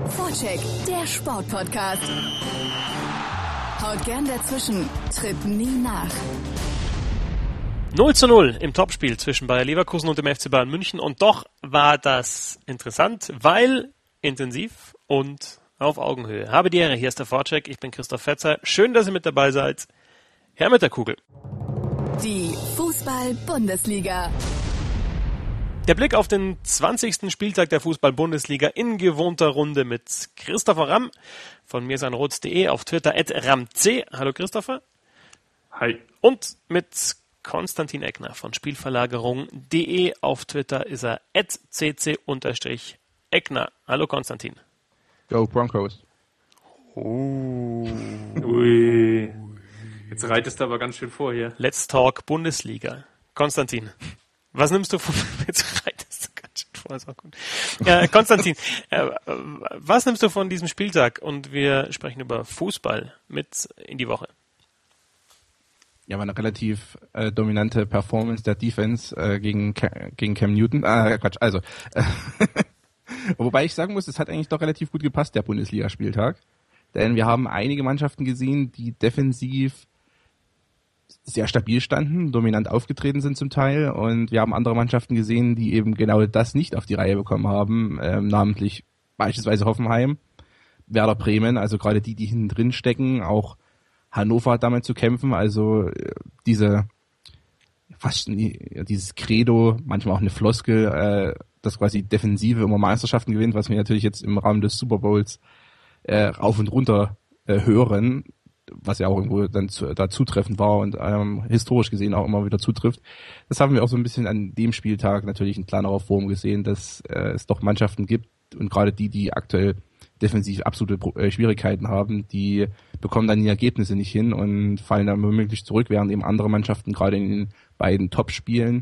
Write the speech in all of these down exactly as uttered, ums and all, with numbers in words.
Vorcheck, der Sportpodcast. Haut gern dazwischen, tritt nie nach. null zu null im Topspiel zwischen Bayer Leverkusen und dem F C Bayern München. Und doch war das interessant, weil intensiv und auf Augenhöhe. Habe die Ehre, hier ist der Vorcheck. Ich bin Christoph Fetzer. Schön, dass ihr mit dabei seid. Her mit der Kugel. Die Fußball-Bundesliga. Der Blick auf den zwanzigsten Spieltag der Fußball-Bundesliga in gewohnter Runde mit Christopher Ramm von mirsanroth punkt de, auf Twitter at ramc. Hallo Christopher. Hi. Und mit Konstantin Eckner von spielverlagerung punkt de, auf Twitter ist er at cc-eckner. Hallo Konstantin. Go Broncos. Oh. Ui. Jetzt reitest du aber ganz schön vor hier. Let's talk Bundesliga. Konstantin, was nimmst du von... Jetzt reitest du ganz schön vor, ist auch gut. Äh, Konstantin, äh, was nimmst du von diesem Spieltag? Und wir sprechen über Fußball mit in die Woche. Ja, war eine relativ äh, dominante Performance der Defense äh, gegen, Ca- gegen Cam Newton. Ah, Quatsch, also... Äh, wobei ich sagen muss, es hat eigentlich doch relativ gut gepasst, der Bundesligaspieltag. Denn wir haben einige Mannschaften gesehen, die defensiv sehr stabil standen, dominant aufgetreten sind zum Teil. Und wir haben andere Mannschaften gesehen, die eben genau das nicht auf die Reihe bekommen haben. Ähm, namentlich beispielsweise Hoffenheim, Werder Bremen, also gerade die, die hinten drin stecken. Auch Hannover hat damit zu kämpfen. Also äh, diese fast äh, dieses Credo, manchmal auch eine Floskel, äh, dass quasi Defensive immer Meisterschaften gewinnt, was wir natürlich jetzt im Rahmen des Super Bowls äh, rauf und runter äh, hören, was ja auch irgendwo dann zu, da zutreffend war und ähm, historisch gesehen auch immer wieder zutrifft. Das haben wir auch so ein bisschen an dem Spieltag natürlich in kleinerer Form gesehen, dass äh, es doch Mannschaften gibt und gerade die, die aktuell defensiv absolute äh, Schwierigkeiten haben, die bekommen dann die Ergebnisse nicht hin und fallen dann womöglich zurück, während eben andere Mannschaften gerade in den beiden Top-Spielen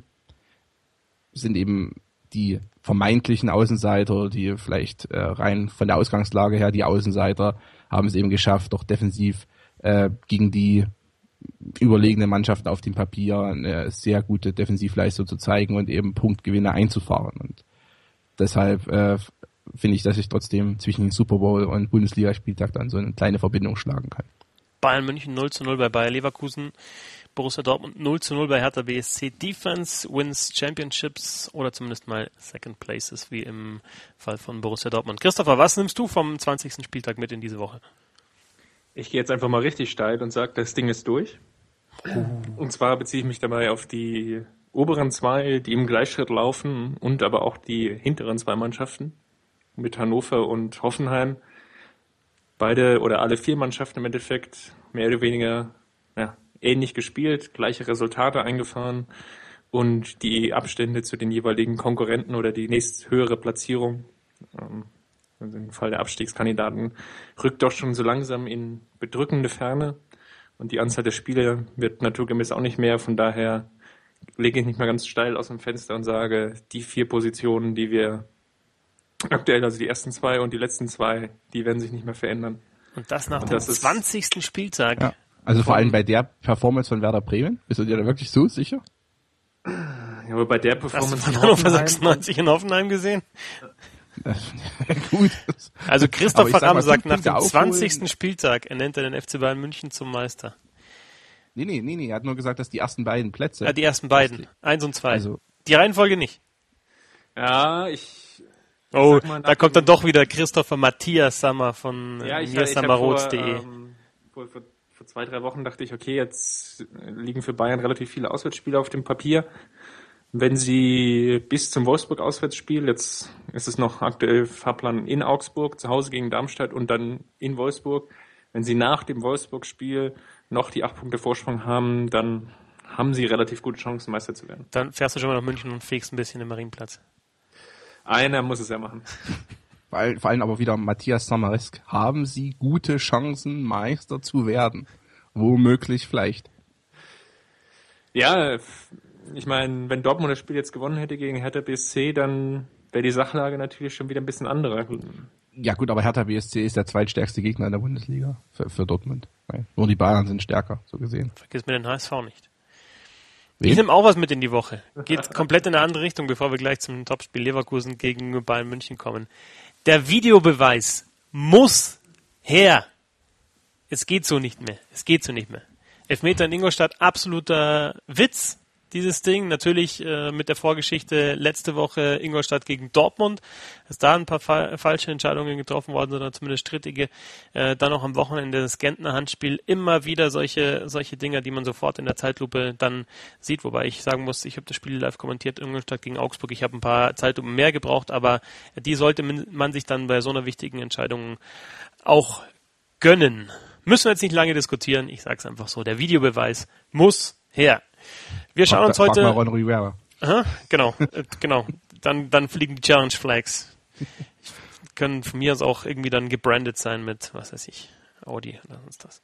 sind eben die vermeintlichen Außenseiter, die vielleicht äh, rein von der Ausgangslage her die Außenseiter, haben es eben geschafft, doch defensiv äh, gegen die überlegene Mannschaften auf dem Papier eine sehr gute Defensivleistung zu zeigen und eben Punktgewinne einzufahren. Und deshalb äh, finde ich, dass ich trotzdem zwischen dem Super Bowl und Bundesligaspieltag dann so eine kleine Verbindung schlagen kann. Bayern München null zu null bei Bayer Leverkusen, Borussia Dortmund null zu null bei Hertha B S C. Defense wins Championships oder zumindest mal Second Places, wie im Fall von Borussia Dortmund. Christopher, was nimmst du vom zwanzigsten Spieltag mit in diese Woche? Ich gehe jetzt einfach mal richtig steil und sage, das Ding ist durch. Oh. Und zwar beziehe ich mich dabei auf die oberen zwei, die im Gleichschritt laufen und aber auch die hinteren zwei Mannschaften mit Hannover und Hoffenheim. Beide oder alle vier Mannschaften im Endeffekt mehr oder weniger ja, ähnlich gespielt, gleiche Resultate eingefahren und die Abstände zu den jeweiligen Konkurrenten oder die nächsthöhere Platzierung, ähm, also im Fall der Abstiegskandidaten, rückt doch schon so langsam in bedrückende Ferne und die Anzahl der Spiele wird naturgemäß auch nicht mehr. Von daher lege ich nicht mal ganz steil aus dem Fenster und sage, die vier Positionen, die wir aktuell, also die ersten zwei und die letzten zwei, die werden sich nicht mehr verändern. Und das nach und dem das zwanzigsten Spieltag. Ja. Also vor allem bei der Performance von Werder Bremen? Bist du dir da wirklich so sicher? Ja, aber bei der Performance Hast du von Hannover sechsundneunzig in Hoffenheim gesehen? Gut. Also Christopher Ramm sagt nach dem aufholen. zwanzigsten Spieltag, er nennt er den F C Bayern München zum Meister. Nee, nee, nee, nee, er hat nur gesagt, dass die ersten beiden Plätze. Ja, die ersten beiden, eins und zwei. Also, die Reihenfolge nicht. Ja, ich... Oh, mal, da kommt dann doch wieder Christopher Matthias Sammer von ja, ich, mirsanroth punkt de. Vor, ähm, vor, vor, vor zwei, drei Wochen dachte ich, okay, jetzt liegen für Bayern relativ viele Auswärtsspiele auf dem Papier. Wenn sie bis zum Wolfsburg-Auswärtsspiel, jetzt ist es noch aktuell Fahrplan in Augsburg, zu Hause gegen Darmstadt und dann in Wolfsburg. Wenn sie nach dem Wolfsburg-Spiel noch die acht Punkte Vorsprung haben, dann haben sie relativ gute Chancen, Meister zu werden. Dann fährst du schon mal nach München und fegst ein bisschen den Marienplatz. Einer muss es ja machen. Vor allem aber wieder Matthias Sammeresk. Haben sie gute Chancen, Meister zu werden? Womöglich vielleicht. Ja, ich meine, wenn Dortmund das Spiel jetzt gewonnen hätte gegen Hertha B S C, dann wäre die Sachlage natürlich schon wieder ein bisschen anderer. Ja gut, aber Hertha B S C ist der zweitstärkste Gegner in der Bundesliga für, für Dortmund. Nur die Bayern sind stärker, so gesehen. Vergiss mir den H S V nicht. Wen? Ich nehme auch was mit in die Woche. Geht komplett in eine andere Richtung, bevor wir gleich zum Topspiel Leverkusen gegen Bayern München kommen. Der Videobeweis muss her. Es geht so nicht mehr. Es geht so nicht mehr. Elfmeter in Ingolstadt, absoluter Witz, dieses Ding. Natürlich äh, mit der Vorgeschichte letzte Woche Ingolstadt gegen Dortmund, dass da ein paar fa- falsche Entscheidungen getroffen worden sind, oder zumindest strittige. Äh, dann noch am Wochenende das Gentner-Handspiel. Immer wieder solche solche Dinger, die man sofort in der Zeitlupe dann sieht. Wobei ich sagen muss, ich habe das Spiel live kommentiert, Ingolstadt gegen Augsburg. Ich habe ein paar Zeitlupen mehr gebraucht, aber die sollte man sich dann bei so einer wichtigen Entscheidung auch gönnen. Müssen wir jetzt nicht lange diskutieren, ich sage es einfach so, der Videobeweis muss her. Wir schauen uns heute... Frag mal Ron Rivera. Aha, genau, äh, genau. Dann, dann fliegen die Challenge Flags. Können von mir aus auch irgendwie dann gebrandet sein mit, was weiß ich, Audi oder sonst was.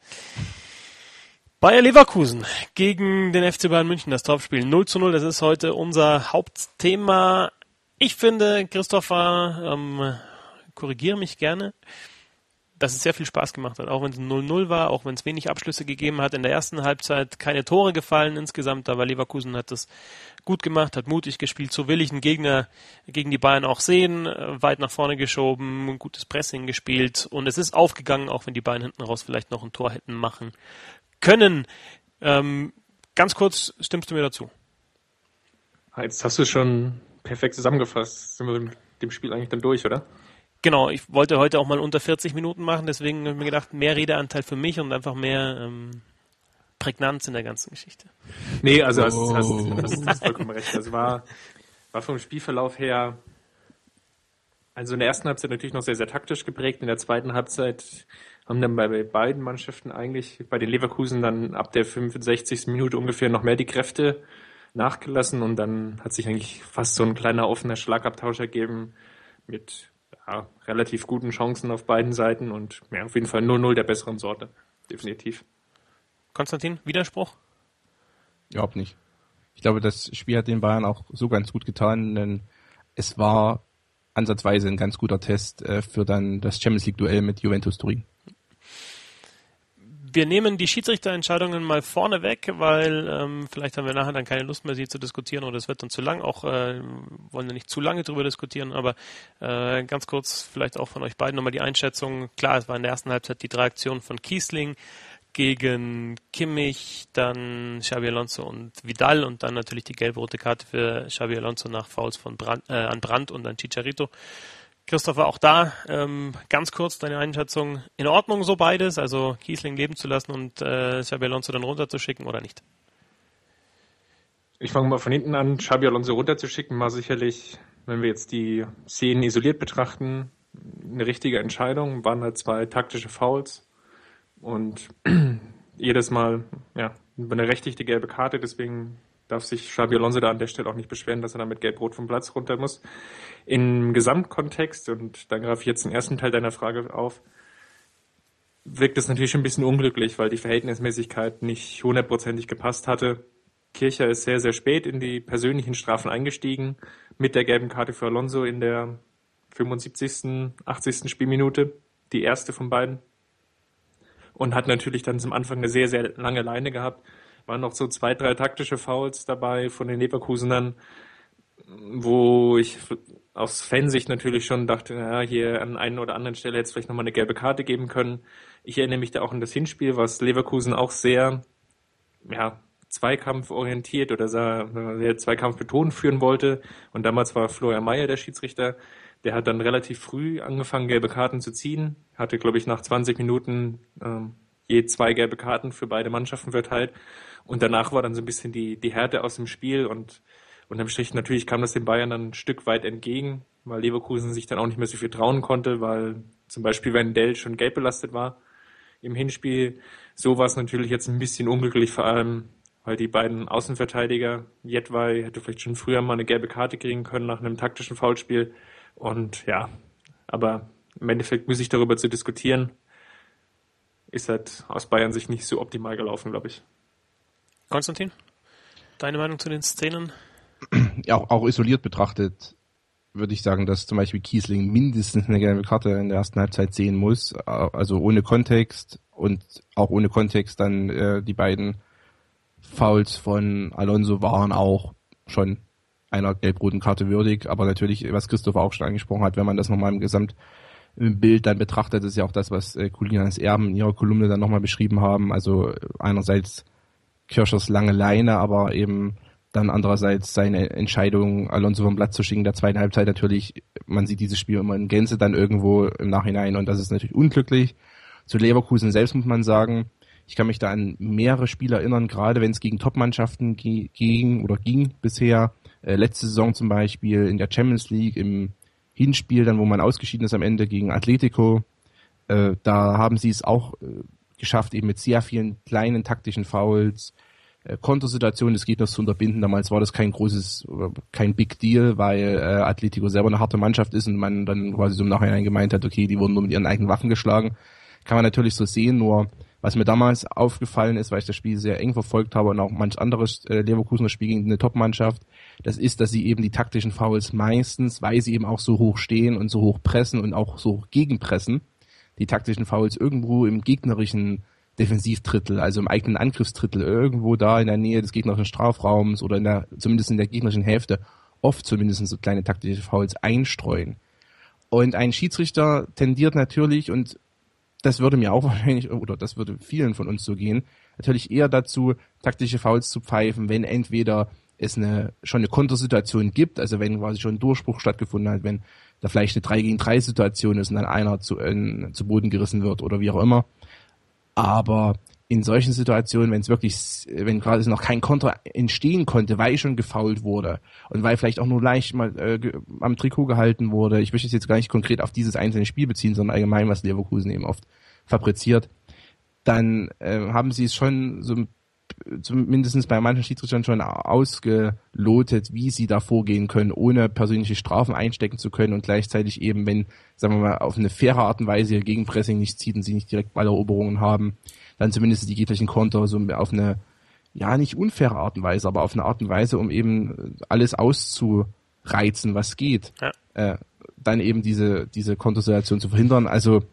Bayer Leverkusen gegen den F C Bayern München, das Topspiel null zu null, das ist heute unser Hauptthema. Ich finde, Christopher, ähm, korrigiere mich gerne, dass es sehr viel Spaß gemacht hat, auch wenn es null null war, auch wenn es wenig Abschlüsse gegeben hat. In der ersten Halbzeit keine Tore gefallen insgesamt, aber Leverkusen hat das gut gemacht, hat mutig gespielt, so will ich einen Gegner gegen die Bayern auch sehen, weit nach vorne geschoben, gutes Pressing gespielt und es ist aufgegangen, auch wenn die Bayern hinten raus vielleicht noch ein Tor hätten machen können. Ähm, ganz kurz, stimmst du mir dazu? Jetzt hast du schon perfekt zusammengefasst. Sind wir mit dem Spiel eigentlich dann durch, oder? Genau, ich wollte heute auch mal unter vierzig Minuten machen, deswegen habe ich mir gedacht, mehr Redeanteil für mich und einfach mehr ähm, Prägnanz in der ganzen Geschichte. Nee, also hast, hast, hast, hast vollkommen recht. Das war, war vom Spielverlauf her, also in der ersten Halbzeit natürlich noch sehr, sehr taktisch geprägt. In der zweiten Halbzeit haben dann bei, bei beiden Mannschaften eigentlich, bei den Leverkusen dann ab der fünfundsechzigsten Minute ungefähr noch mehr die Kräfte nachgelassen und dann hat sich eigentlich fast so ein kleiner offener Schlagabtausch ergeben mit ja, relativ guten Chancen auf beiden Seiten und ja, auf jeden Fall null null der besseren Sorte. Definitiv. Konstantin, Widerspruch? Überhaupt nicht. Ich glaube, das Spiel hat den Bayern auch so ganz gut getan, denn es war ansatzweise ein ganz guter Test äh, für dann das Champions League Duell mit Juventus Turin. Wir nehmen die Schiedsrichterentscheidungen mal vorne weg, weil ähm, vielleicht haben wir nachher dann keine Lust mehr, sie zu diskutieren oder es wird dann zu lang. Auch äh, wollen wir nicht zu lange drüber diskutieren, aber äh, ganz kurz vielleicht auch von euch beiden nochmal die Einschätzung. Klar, es war in der ersten Halbzeit die drei Aktionen von Kiesling gegen Kimmich, dann Xabi Alonso und Vidal und dann natürlich die gelb-rote Karte für Xabi Alonso nach Fouls von Brandt, äh, an Brandt und an Chicharito. Christopher, auch da ähm, ganz kurz deine Einschätzung. In Ordnung so beides, also Kiesling leben zu lassen und äh, Xabi Alonso dann runterzuschicken oder nicht? Ich fange mal von hinten an. Xabi Alonso runterzuschicken war sicherlich, wenn wir jetzt die Szenen isoliert betrachten, eine richtige Entscheidung. Waren halt zwei taktische Fouls und jedes Mal ja, eine berechtigte gelbe Karte, deswegen darf sich Xabi Alonso da an der Stelle auch nicht beschweren, dass er dann mit Gelb-Rot vom Platz runter muss. Im Gesamtkontext, und dann greife ich jetzt den ersten Teil deiner Frage auf, wirkt es natürlich schon ein bisschen unglücklich, weil die Verhältnismäßigkeit nicht hundertprozentig gepasst hatte. Kircher ist sehr, sehr spät in die persönlichen Strafen eingestiegen, mit der gelben Karte für Alonso in der fünfundsiebzigsten, achtzigsten Spielminute, die erste von beiden. Und hat natürlich dann zum Anfang eine sehr, sehr lange Leine gehabt. Waren noch so zwei, drei taktische Fouls dabei von den Leverkusenern, wo ich aus Fansicht natürlich schon dachte, ja, hier an einer oder anderen Stelle hätte es vielleicht nochmal eine gelbe Karte geben können. Ich erinnere mich da auch an das Hinspiel, was Leverkusen auch sehr, ja, zweikampforientiert oder sehr Zweikampf betont führen wollte. Und damals war Florian Mayer der Schiedsrichter. Der hat dann relativ früh angefangen, gelbe Karten zu ziehen. Hatte, glaube ich, nach zwanzig Minuten ähm, je zwei gelbe Karten für beide Mannschaften verteilt. Und danach war dann so ein bisschen die, die Härte aus dem Spiel und unterm Strich natürlich kam das den Bayern dann ein Stück weit entgegen, weil Leverkusen sich dann auch nicht mehr so viel trauen konnte, weil zum Beispiel Wendell schon gelb belastet war im Hinspiel. So war es natürlich jetzt ein bisschen unglücklich, vor allem weil die beiden Außenverteidiger, Jedwai hätte vielleicht schon früher mal eine gelbe Karte kriegen können nach einem taktischen Foulspiel. Und ja, aber im Endeffekt muss ich darüber zu diskutieren, ist halt aus Bayern Sicht nicht so optimal gelaufen, glaube ich. Konstantin, deine Meinung zu den Szenen? Ja, auch, auch isoliert betrachtet würde ich sagen, dass zum Beispiel Kiesling mindestens eine gelbe Karte in der ersten Halbzeit sehen muss, also ohne Kontext und auch ohne Kontext dann äh, die beiden Fouls von Alonso waren auch schon einer gelb-roten Karte würdig, aber natürlich, was Christoph auch schon angesprochen hat, wenn man das nochmal im Gesamt im Bild dann betrachtet. Das ist ja auch das, was äh, Colinas Erben in ihrer Kolumne dann nochmal beschrieben haben. Also einerseits Kirschers lange Leine, aber eben dann andererseits seine Entscheidung, Alonso vom Platz zu schicken, der zweiten Halbzeit natürlich, man sieht dieses Spiel immer in Gänze dann irgendwo im Nachhinein und das ist natürlich unglücklich. Zu Leverkusen selbst muss man sagen, ich kann mich da an mehrere Spiele erinnern, gerade wenn es gegen Top-Mannschaften ge- ging oder ging bisher, äh, letzte Saison zum Beispiel in der Champions League im Hinspiel, dann wo man ausgeschieden ist am Ende gegen Atletico, äh, da haben sie es auch äh, geschafft, eben mit sehr vielen kleinen taktischen Fouls, äh, Kontersituationen des Gegners zu unterbinden. Damals war das kein großes, kein Big Deal, weil äh, Atletico selber eine harte Mannschaft ist und man dann quasi so im Nachhinein gemeint hat, okay, die wurden nur mit ihren eigenen Waffen geschlagen. Kann man natürlich so sehen, nur was mir damals aufgefallen ist, weil ich das Spiel sehr eng verfolgt habe und auch manch anderes äh, Leverkusener Spiel gegen eine Top-Mannschaft, das ist, dass sie eben die taktischen Fouls meistens, weil sie eben auch so hoch stehen und so hoch pressen und auch so hoch gegenpressen, die taktischen Fouls irgendwo im gegnerischen Defensivdrittel, also im eigenen Angriffsdrittel, irgendwo da in der Nähe des gegnerischen Strafraums oder in der, zumindest in der gegnerischen Hälfte, oft zumindest so kleine taktische Fouls einstreuen. Und ein Schiedsrichter tendiert natürlich, und das würde mir auch wahrscheinlich, oder das würde vielen von uns so gehen, natürlich eher dazu, taktische Fouls zu pfeifen, wenn entweder es eine, schon eine Kontersituation gibt, also wenn quasi schon ein Durchbruch stattgefunden hat, wenn da vielleicht eine drei gegen drei Situation ist und dann einer zu, äh, zu Boden gerissen wird oder wie auch immer. Aber in solchen Situationen, wenn es wirklich, wenn quasi noch kein Konter entstehen konnte, weil schon gefoult wurde und weil vielleicht auch nur leicht mal äh, ge- am Trikot gehalten wurde, ich möchte es jetzt gar nicht konkret auf dieses einzelne Spiel beziehen, sondern allgemein, was Leverkusen eben oft fabriziert, dann äh, haben sie es schon so zumindest bei manchen Schiedsrichtern schon ausgelotet, wie sie da vorgehen können, ohne persönliche Strafen einstecken zu können und gleichzeitig eben, wenn, sagen wir mal, auf eine faire Art und Weise ihr Gegenpressing nicht zieht und sie nicht direkt Balleroberungen haben, dann zumindest die gegnerischen Konter so auf eine, ja, nicht unfaire Art und Weise, aber auf eine Art und Weise, um eben alles auszureizen, was geht, ja. äh, dann eben diese, diese Kontersituation zu verhindern. Also,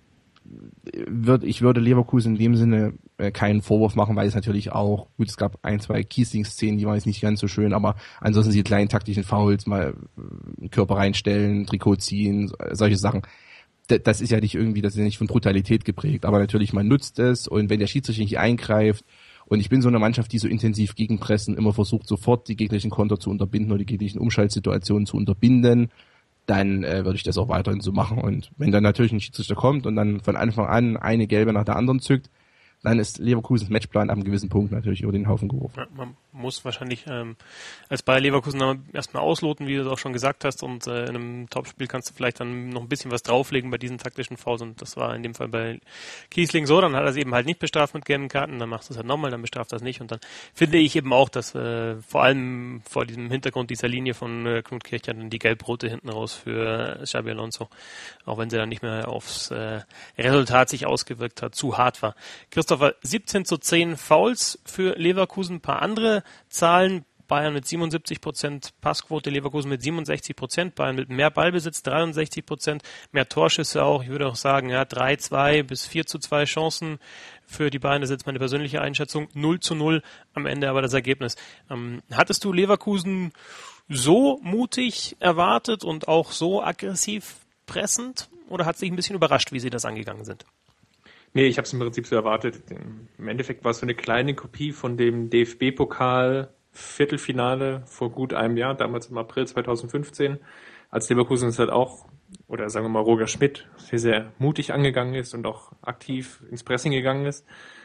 Würd, ich würde Leverkusen in dem Sinne äh, keinen Vorwurf machen, weil es natürlich auch, gut, es gab ein, zwei Kiesling-Szenen, die waren jetzt nicht ganz so schön, aber ansonsten die kleinen taktischen Fouls, mal äh, Körper reinstellen, Trikot ziehen, solche Sachen. D- das ist ja nicht irgendwie, das ist ja nicht von Brutalität geprägt, aber natürlich, man nutzt es und wenn der Schiedsrichter nicht eingreift, und ich bin so eine Mannschaft, die so intensiv gegenpressen, immer versucht, sofort die gegnerischen Konter zu unterbinden oder die gegnerlichen Umschaltsituationen zu unterbinden, dann äh, würde ich das auch weiterhin so machen. Und wenn dann natürlich ein Schiedsrichter kommt und dann von Anfang an eine gelbe nach der anderen zückt, dann ist Leverkusens Matchplan ab einem gewissen Punkt natürlich über den Haufen geworfen. Ja, man muss wahrscheinlich ähm, als Bayer Leverkusen erstmal ausloten, wie du es auch schon gesagt hast, und äh, in einem Topspiel kannst du vielleicht dann noch ein bisschen was drauflegen bei diesen taktischen Fouls, und das war in dem Fall bei Kiesling so, dann hat er es eben halt nicht bestraft mit gelben Karten, dann machst du es halt nochmal, dann bestraft er es nicht, und dann finde ich eben auch, dass äh, vor allem vor diesem Hintergrund dieser Linie von äh, Knut Kircher dann die Gelb-Rote hinten raus für äh, Xabi Alonso, auch wenn sie dann nicht mehr aufs äh, Resultat sich ausgewirkt hat, zu hart war. Christopher, siebzehn zu zehn Fouls für Leverkusen, ein paar andere Zahlen. Bayern mit siebenundsiebzig Prozent Passquote, Leverkusen mit siebenundsechzig Prozent, Bayern mit mehr Ballbesitz, dreiundsechzig Prozent, mehr Torschüsse auch. Ich würde auch sagen, ja, drei zwei bis vier zu zwei Chancen für die Bayern. Das ist jetzt meine persönliche Einschätzung. null zu null am Ende aber das Ergebnis. Ähm, hattest du Leverkusen so mutig erwartet und auch so aggressiv pressend, oder hat es dich ein bisschen überrascht, wie sie das angegangen sind? Nee, ich habe es im Prinzip so erwartet. Im Endeffekt war es so eine kleine Kopie von dem D F B-Pokal Viertelfinale vor gut einem Jahr, damals im April zweitausendfünfzehn, als Leverkusen es halt auch, oder sagen wir mal Roger Schmidt, sehr, sehr mutig angegangen ist und auch aktiv ins Pressing gegangen ist.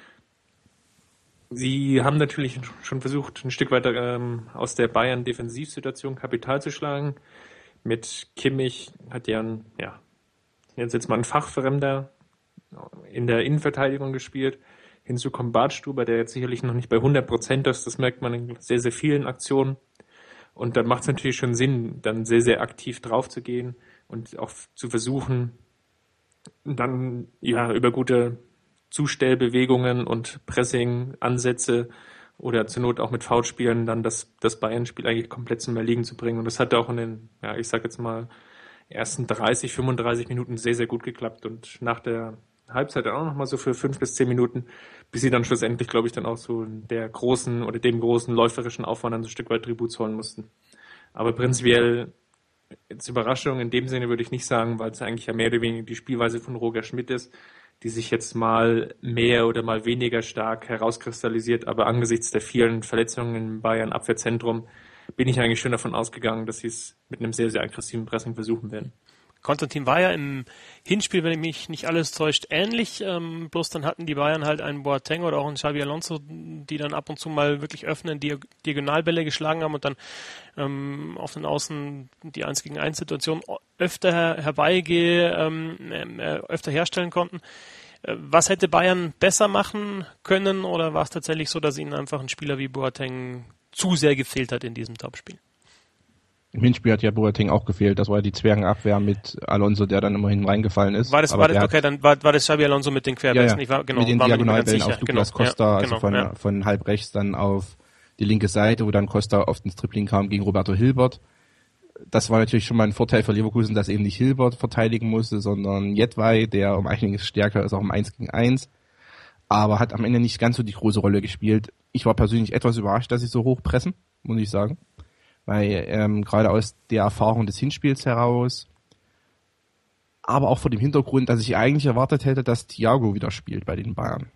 Sie haben natürlich schon versucht, ein Stück weiter ähm, aus der Bayern-Defensivsituation Kapital zu schlagen. Mit Kimmich hat ja ein, ja, jetzt mal ein Fachfremder in der Innenverteidigung gespielt. Hinzu kommt Bartstuber, der jetzt sicherlich noch nicht bei hundert Prozent ist. Das merkt man in sehr, sehr vielen Aktionen. Und da macht es natürlich schon Sinn, dann sehr, sehr aktiv drauf zu gehen und auch zu versuchen, dann ja über gute Zustellbewegungen und Pressing-Ansätze oder zur Not auch mit Foulspielen dann das, das Bayern-Spiel eigentlich komplett zum Erliegen zu bringen. Und das hat auch in den, ja, ich sag jetzt mal, ersten dreißig, fünfunddreißig Minuten sehr, sehr gut geklappt. Und nach der Halbzeit auch nochmal so für fünf bis zehn Minuten, bis sie dann schlussendlich, glaube ich, dann auch so der großen oder dem großen läuferischen Aufwand dann so ein Stück weit Tribut zollen mussten. Aber prinzipiell Jetzt Überraschung in dem Sinne würde ich nicht sagen, weil es eigentlich ja mehr oder weniger die Spielweise von Roger Schmidt ist, die sich jetzt mal mehr oder mal weniger stark herauskristallisiert. Aber angesichts der vielen Verletzungen im Bayern-Abwehrzentrum bin ich eigentlich schon davon ausgegangen, dass sie es mit einem sehr, sehr aggressiven Pressing versuchen werden. Konstantin war ja im Hinspiel, wenn mich nicht alles täuscht, ähnlich. Ähm, bloß dann hatten die Bayern halt einen Boateng oder auch einen Xabi Alonso, die dann ab und zu mal wirklich öffnen, die Diagonalbälle geschlagen haben und dann ähm, auf den Außen die eins gegen eins Situation öfter her- herbeigehe, ähm, äh, öfter herstellen konnten. Äh, was hätte Bayern besser machen können oder war es tatsächlich so, dass ihnen einfach ein Spieler wie Boateng zu sehr gefehlt hat in diesem Topspiel? Im Hinspiel hat ja Boateng auch gefehlt. Das war ja die Zwergenabwehr mit Alonso, der dann immerhin reingefallen ist. War das, Aber war das der okay, dann war, war das Xabi Alonso mit den Querpässen? Ja, ja. Ich war, genau, mit den war mir nicht mehr ganz Diagonalbällen sicher. auf Douglas Genau, Costa, ja, also genau, von, ja. von halb rechts dann auf die linke Seite, wo dann Costa oft ins Dribbling kam gegen Roberto Hilbert. Das war natürlich schon mal ein Vorteil für Leverkusen, dass eben nicht Hilbert verteidigen musste, sondern Jedwai, der um einiges stärker ist, auch um eins gegen eins. Aber hat am Ende nicht ganz so die große Rolle gespielt. Ich war persönlich etwas überrascht, dass sie so hoch pressen, muss ich sagen. Weil ähm, gerade aus der Erfahrung des Hinspiels heraus, aber auch vor dem Hintergrund, dass ich eigentlich erwartet hätte, dass Thiago wieder spielt bei den Bayern.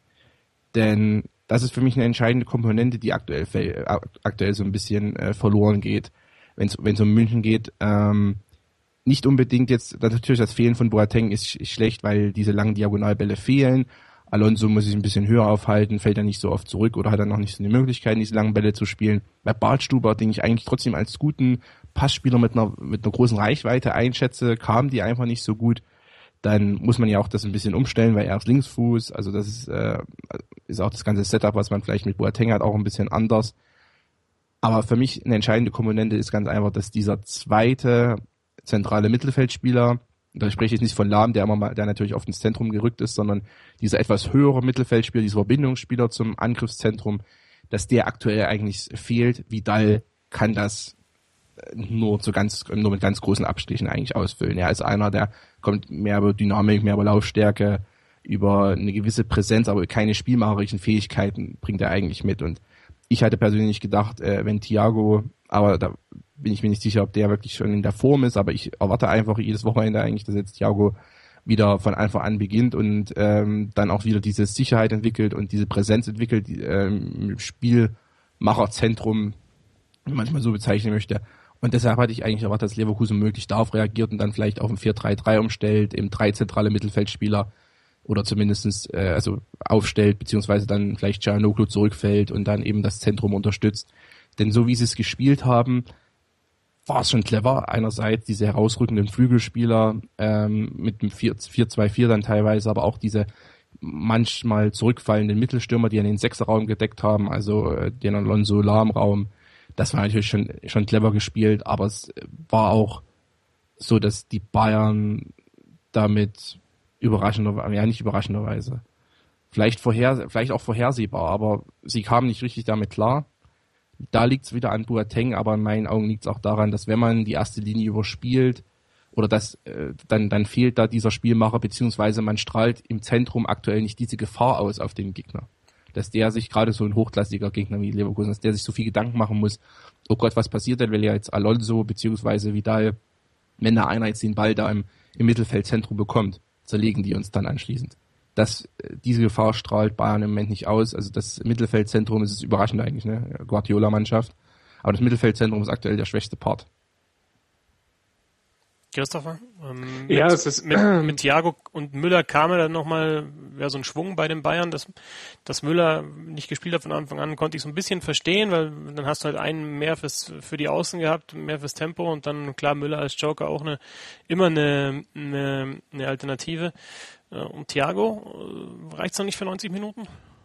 Denn das ist für mich eine entscheidende Komponente, die aktuell äh, aktuell so ein bisschen äh, verloren geht, wenn es wenn es um München geht. Ähm, nicht unbedingt jetzt, natürlich das Fehlen von Boateng ist, ist schlecht, weil diese langen Diagonalbälle fehlen. Alonso muss sich ein bisschen höher aufhalten, fällt er nicht so oft zurück oder hat er noch nicht so eine Möglichkeit, diese langen Bälle zu spielen. Bei Bartstuber, den ich eigentlich trotzdem als guten Passspieler mit einer mit einer großen Reichweite einschätze, kam die einfach nicht so gut. Dann muss man ja auch das ein bisschen umstellen, weil er ist Linksfuß, also das ist, äh, ist auch das ganze Setup, was man vielleicht mit Boateng hat, auch ein bisschen anders. Aber für mich eine entscheidende Komponente ist ganz einfach, dass dieser zweite zentrale Mittelfeldspieler, da spreche ich nicht von Lahm, der immer mal, der natürlich oft ins Zentrum gerückt ist, sondern dieser etwas höhere Mittelfeldspieler, dieser Verbindungsspieler zum Angriffszentrum, dass der aktuell eigentlich fehlt. Vidal kann das nur zu ganz, nur mit ganz großen Abstrichen eigentlich ausfüllen. Er ist einer, der kommt mehr über Dynamik, mehr über Laufstärke, über eine gewisse Präsenz, aber keine spielmacherischen Fähigkeiten bringt er eigentlich mit. Und ich hatte persönlich gedacht, äh, wenn Thiago, aber da bin ich mir nicht sicher, ob der wirklich schon in der Form ist, aber ich erwarte einfach jedes Wochenende eigentlich, dass jetzt Thiago wieder von Anfang an beginnt und ähm, dann auch wieder diese Sicherheit entwickelt und diese Präsenz entwickelt, die, ähm, im Spielmacherzentrum, wenn man es mal so bezeichnen möchte. Und deshalb hatte ich eigentlich erwartet, dass Leverkusen möglichst darauf reagiert und dann vielleicht auf ein vier drei drei umstellt, eben drei zentrale Mittelfeldspieler oder zumindestens äh, also aufstellt, beziehungsweise dann vielleicht Çalhanoğlu zurückfällt und dann eben das Zentrum unterstützt. Denn so wie sie es gespielt haben, war es schon clever. Einerseits diese herausrückenden Flügelspieler ähm, mit dem vier zwei vier dann teilweise, aber auch diese manchmal zurückfallenden Mittelstürmer, die an den Sechserraum gedeckt haben, also äh, den Alonso Lahm-Raum. Das war natürlich schon schon clever gespielt, aber es war auch so, dass die Bayern damit überraschenderweise, ja nicht überraschenderweise, vielleicht vorher, vielleicht auch vorhersehbar, aber sie kamen nicht richtig damit klar. Da liegt es wieder an Boateng, aber in meinen Augen liegt es auch daran, dass wenn man die erste Linie überspielt oder das, äh, dann dann fehlt da dieser Spielmacher, beziehungsweise man strahlt im Zentrum aktuell nicht diese Gefahr aus auf den Gegner. Dass der sich, gerade so ein hochklassiger Gegner wie Leverkusen, dass der sich so viel Gedanken machen muss, oh Gott, was passiert denn, wenn ja jetzt Alonso beziehungsweise Vidal, wenn da einer jetzt den Ball da im, im Mittelfeldzentrum bekommt, zerlegen die uns dann anschließend. Das, diese Gefahr strahlt Bayern im Moment nicht aus. Also das Mittelfeldzentrum ist es überraschend eigentlich, ne? Guardiola-Mannschaft. Aber das Mittelfeldzentrum ist aktuell der schwächste Part. Christopher? Ähm, ja, mit, es ist mit, mit Thiago und Müller kam er dann nochmal ja, so ein Schwung bei den Bayern, dass, dass Müller nicht gespielt hat von Anfang an, konnte ich so ein bisschen verstehen, weil dann hast du halt einen mehr fürs, für die Außen gehabt, mehr fürs Tempo und dann klar Müller als Joker auch eine, immer eine, eine, eine Alternative. Und Thiago, reicht's noch nicht für neunzig Minuten?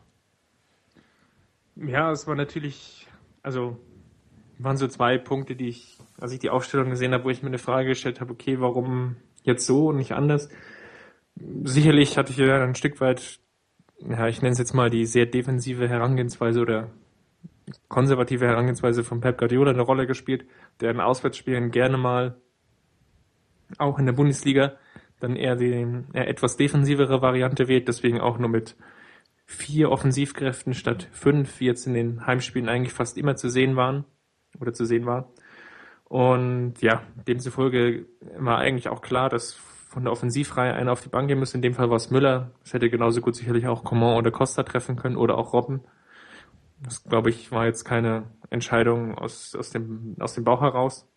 Ja, es war natürlich, also waren so zwei Punkte, die ich, als ich die Aufstellung gesehen habe, wo ich mir eine Frage gestellt habe, okay, warum jetzt so und nicht anders? Sicherlich hatte ich ja ein Stück weit, ja, ich nenne es jetzt mal die sehr defensive Herangehensweise oder konservative Herangehensweise von Pep Guardiola eine Rolle gespielt, der in Auswärtsspielen gerne mal auch in der Bundesliga dann eher die eher etwas defensivere Variante wählt, deswegen auch nur mit vier Offensivkräften statt fünf, wie jetzt in den Heimspielen eigentlich fast immer zu sehen waren oder zu sehen war. Und ja, demzufolge war eigentlich auch klar, dass von der Offensivreihe einer auf die Bank gehen müsste. In dem Fall war es Müller. Es hätte genauso gut sicherlich auch Coman oder Costa treffen können oder auch Robben. Das, glaube ich, war jetzt keine Entscheidung aus, aus dem, aus dem Bauch heraus.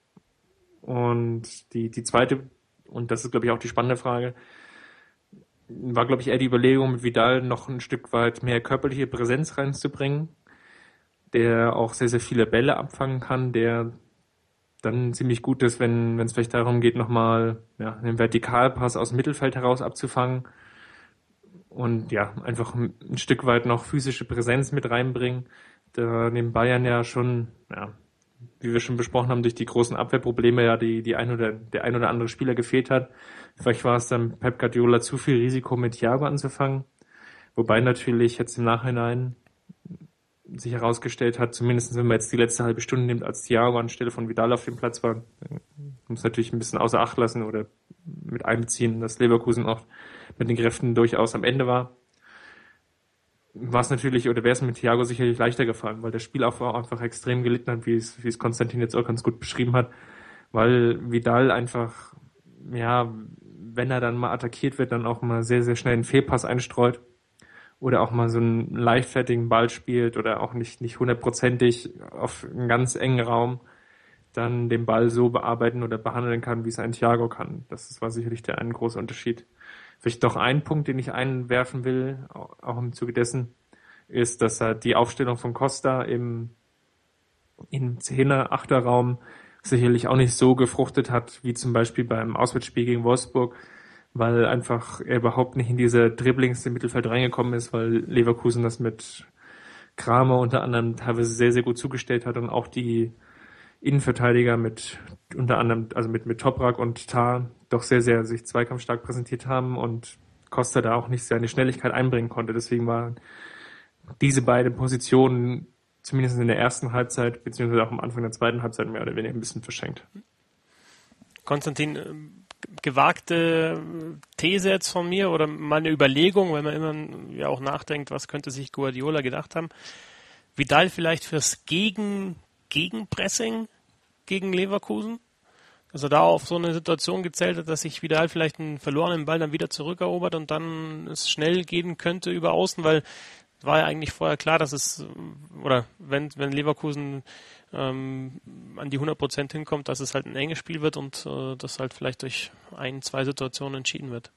Und die, die zweite, und das ist, glaube ich, auch die spannende Frage, war, glaube ich, eher die Überlegung, mit Vidal noch ein Stück weit mehr körperliche Präsenz reinzubringen, der auch sehr, sehr viele Bälle abfangen kann, der dann ziemlich gut ist, wenn wenn es vielleicht darum geht, nochmal ja, einen Vertikalpass aus dem Mittelfeld heraus abzufangen und ja, einfach ein Stück weit noch physische Präsenz mit reinbringen. Da neben Bayern ja schon, ja, wie wir schon besprochen haben, durch die großen Abwehrprobleme ja die die ein oder der ein oder andere Spieler gefehlt hat. Vielleicht war es dann Pep Guardiola zu viel Risiko, mit Thiago anzufangen, wobei natürlich jetzt im Nachhinein sich herausgestellt hat, zumindest wenn man jetzt die letzte halbe Stunde nimmt, als Thiago anstelle von Vidal auf dem Platz war, muss natürlich ein bisschen außer Acht lassen oder mit einbeziehen, dass Leverkusen auch mit den Kräften durchaus am Ende war. War es natürlich, oder wäre es mit Thiago sicherlich leichter gefallen, weil der Spielaufbau einfach extrem gelitten hat, wie es, wie es Konstantin jetzt auch ganz gut beschrieben hat, weil Vidal einfach, ja, wenn er dann mal attackiert wird, dann auch mal sehr, sehr schnell einen Fehlpass einstreut. Oder auch mal so einen leichtfertigen Ball spielt oder auch nicht nicht hundertprozentig auf einen ganz engen Raum dann den Ball so bearbeiten oder behandeln kann, wie es ein Thiago kann. Das war sicherlich der ein große Unterschied. Vielleicht noch ein Punkt, den ich einwerfen will, auch im Zuge dessen, ist, dass er die Aufstellung von Costa im, im Zehner-Achterraum sicherlich auch nicht so gefruchtet hat, wie zum Beispiel beim Auswärtsspiel gegen Wolfsburg, weil einfach er überhaupt nicht in diese Dribblings im Mittelfeld reingekommen ist, weil Leverkusen das mit Kramer unter anderem teilweise sehr, sehr gut zugestellt hat und auch die Innenverteidiger mit unter anderem, also mit, mit Toprak und Tah doch sehr, sehr sich zweikampfstark präsentiert haben und Costa da auch nicht seine Schnelligkeit einbringen konnte. Deswegen waren diese beiden Positionen zumindest in der ersten Halbzeit, beziehungsweise auch am Anfang der zweiten Halbzeit mehr oder weniger ein bisschen verschenkt. Konstantin, gewagte These jetzt von mir oder mal eine Überlegung, weil man immer ja auch nachdenkt, was könnte sich Guardiola gedacht haben. Vidal vielleicht fürs Gegen, Gegenpressing gegen Leverkusen? Dass er da auf so eine Situation gezählt hat, dass sich Vidal vielleicht einen verlorenen Ball dann wieder zurückerobert und dann es schnell gehen könnte über Außen, weil es war ja eigentlich vorher klar, dass es, oder wenn, wenn Leverkusen ähm, an die hundert Prozent hinkommt, dass es halt ein enges Spiel wird und äh, das halt vielleicht durch ein, zwei Situationen entschieden wird.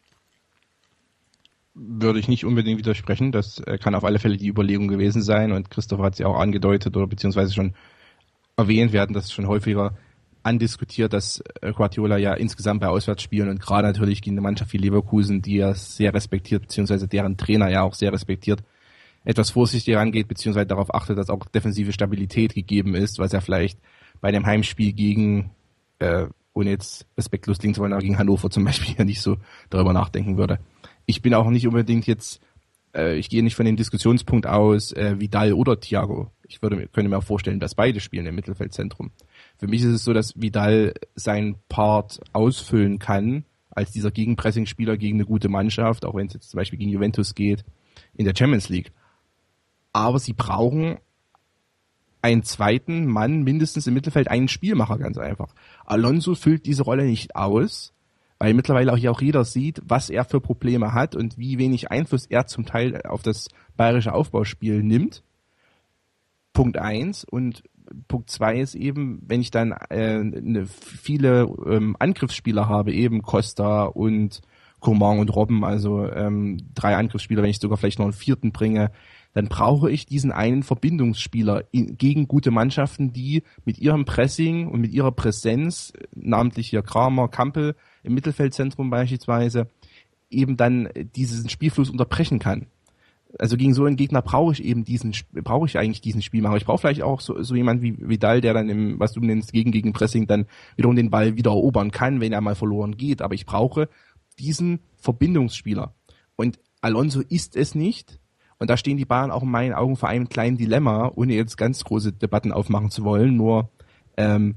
Würde ich nicht unbedingt widersprechen. Das äh, kann auf alle Fälle die Überlegung gewesen sein und Christopher hat sie auch angedeutet oder beziehungsweise schon erwähnt. Wir hatten das schon häufiger andiskutiert, dass äh, Guardiola ja insgesamt bei Auswärtsspielen und gerade natürlich gegen eine Mannschaft wie Leverkusen, die er sehr respektiert, beziehungsweise deren Trainer ja auch sehr respektiert, etwas vorsichtig rangeht, beziehungsweise darauf achtet, dass auch defensive Stabilität gegeben ist, was er vielleicht bei dem Heimspiel gegen, äh, ohne jetzt respektlos klingen zu wollen, aber gegen Hannover zum Beispiel ja nicht so darüber nachdenken würde. Ich bin auch nicht unbedingt jetzt, äh, ich gehe nicht von dem Diskussionspunkt aus, äh, Vidal oder Thiago. Ich würde, könnte mir auch vorstellen, dass beide spielen im Mittelfeldzentrum. Für mich ist es so, dass Vidal seinen Part ausfüllen kann, als dieser Gegenpressing-Spieler gegen eine gute Mannschaft, auch wenn es jetzt zum Beispiel gegen Juventus geht, in der Champions League. Aber sie brauchen einen zweiten Mann mindestens im Mittelfeld, einen Spielmacher ganz einfach. Alonso füllt diese Rolle nicht aus, weil mittlerweile auch hier auch jeder sieht, was er für Probleme hat und wie wenig Einfluss er zum Teil auf das bayerische Aufbauspiel nimmt. Punkt eins. Und Punkt zwei ist eben, wenn ich dann äh, ne, viele ähm, Angriffsspieler habe, eben Costa und Coman und Robben, also ähm, drei Angriffsspieler, wenn ich sogar vielleicht noch einen vierten bringe, dann brauche ich diesen einen Verbindungsspieler in, gegen gute Mannschaften, die mit ihrem Pressing und mit ihrer Präsenz, namentlich hier Kramer, Kampel im Mittelfeldzentrum beispielsweise, eben dann diesen Spielfluss unterbrechen kann. Also gegen so einen Gegner brauche ich eben diesen, brauche ich eigentlich diesen Spielmacher. Ich brauche vielleicht auch so, so jemand wie Vidal, der dann im, was du nennst, gegen gegen Pressing dann wiederum den Ball wieder erobern kann, wenn er mal verloren geht. Aber ich brauche diesen Verbindungsspieler. Und Alonso ist es nicht. Und da stehen die Bayern auch in meinen Augen vor einem kleinen Dilemma, ohne jetzt ganz große Debatten aufmachen zu wollen. Nur ähm,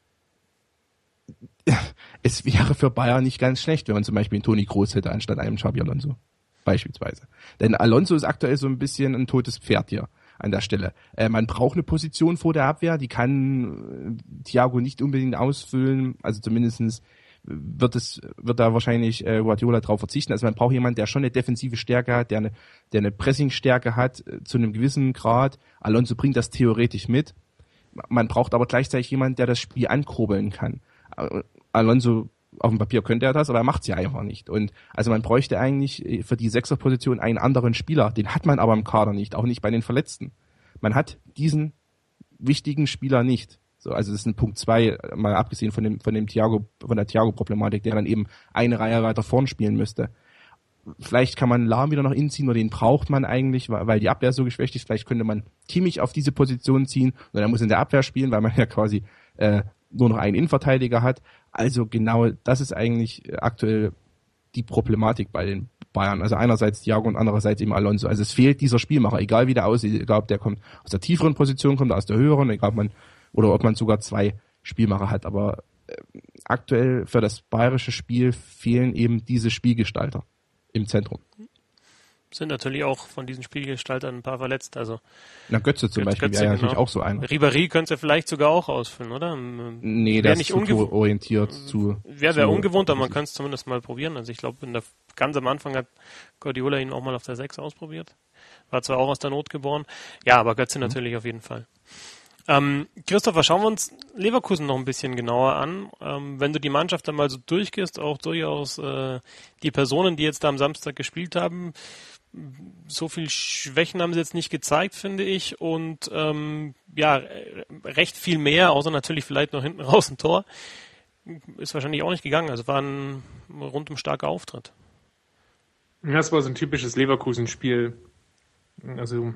es wäre für Bayern nicht ganz schlecht, wenn man zum Beispiel einen Toni Kroos hätte anstatt einem Xabi Alonso. Beispielsweise. Denn Alonso ist aktuell so ein bisschen ein totes Pferd hier. an der Stelle. Äh, man braucht eine Position vor der Abwehr, die kann äh, Thiago nicht unbedingt ausfüllen, also zumindestens wird es, wird da wahrscheinlich äh, Guardiola drauf verzichten. Also man braucht jemanden, der schon eine defensive Stärke hat, der eine, der eine Pressingstärke hat, äh, zu einem gewissen Grad. Alonso bringt das theoretisch mit. Man braucht aber gleichzeitig jemanden, der das Spiel ankurbeln kann. Äh, Alonso, auf dem Papier könnte er das, aber er macht es ja einfach nicht. Und also man bräuchte eigentlich für die Sechserposition einen anderen Spieler. Den hat man aber im Kader nicht, auch nicht bei den Verletzten. Man hat diesen wichtigen Spieler nicht. So, also das ist ein Punkt zwei, mal abgesehen von dem, von dem Thiago, von der Thiago-Problematik, der dann eben eine Reihe weiter vorn spielen müsste. Vielleicht kann man Lahm wieder nach innen ziehen, oder den braucht man eigentlich, weil die Abwehr so geschwächt ist. Vielleicht könnte man Kimmich auf diese Position ziehen, und er muss in der Abwehr spielen, weil man ja quasi äh, nur noch einen Innenverteidiger hat. Also genau, das ist eigentlich aktuell die Problematik bei den Bayern. Also einerseits Thiago und andererseits eben Alonso. Also es fehlt dieser Spielmacher, egal wie der aussieht, egal ob der kommt aus der tieferen Position, kommt aus der höheren, egal ob man oder ob man sogar zwei Spielmacher hat. Aber äh, aktuell für das bayerische Spiel fehlen eben diese Spielgestalter im Zentrum. Sind natürlich auch von diesen Spielgestaltern ein paar verletzt. Also Na, Götze zum Götze, Beispiel wäre ja genau. natürlich auch so einer. Ribéry könnte vielleicht sogar auch ausfüllen, oder? Nee, der ist ungew- orientiert zu... Wäre wär ungewohnt, aber man könnte es zumindest mal probieren. Also ich glaube, ganz am Anfang hat Guardiola ihn auch mal auf der sechs ausprobiert. War zwar auch aus der Not geboren. Ja, aber Götze mhm. natürlich auf jeden Fall. Ähm, Christopher, schauen wir uns Leverkusen noch ein bisschen genauer an. Ähm, wenn du die Mannschaft dann mal so durchgehst, auch durchaus äh, die Personen, die jetzt da am Samstag gespielt haben, so viel Schwächen haben sie jetzt nicht gezeigt, finde ich. Und ähm, ja, recht viel mehr, außer natürlich vielleicht noch hinten raus ein Tor, ist wahrscheinlich auch nicht gegangen. Also war ein rundum starker Auftritt. Ja, es war so ein typisches Leverkusen-Spiel. Also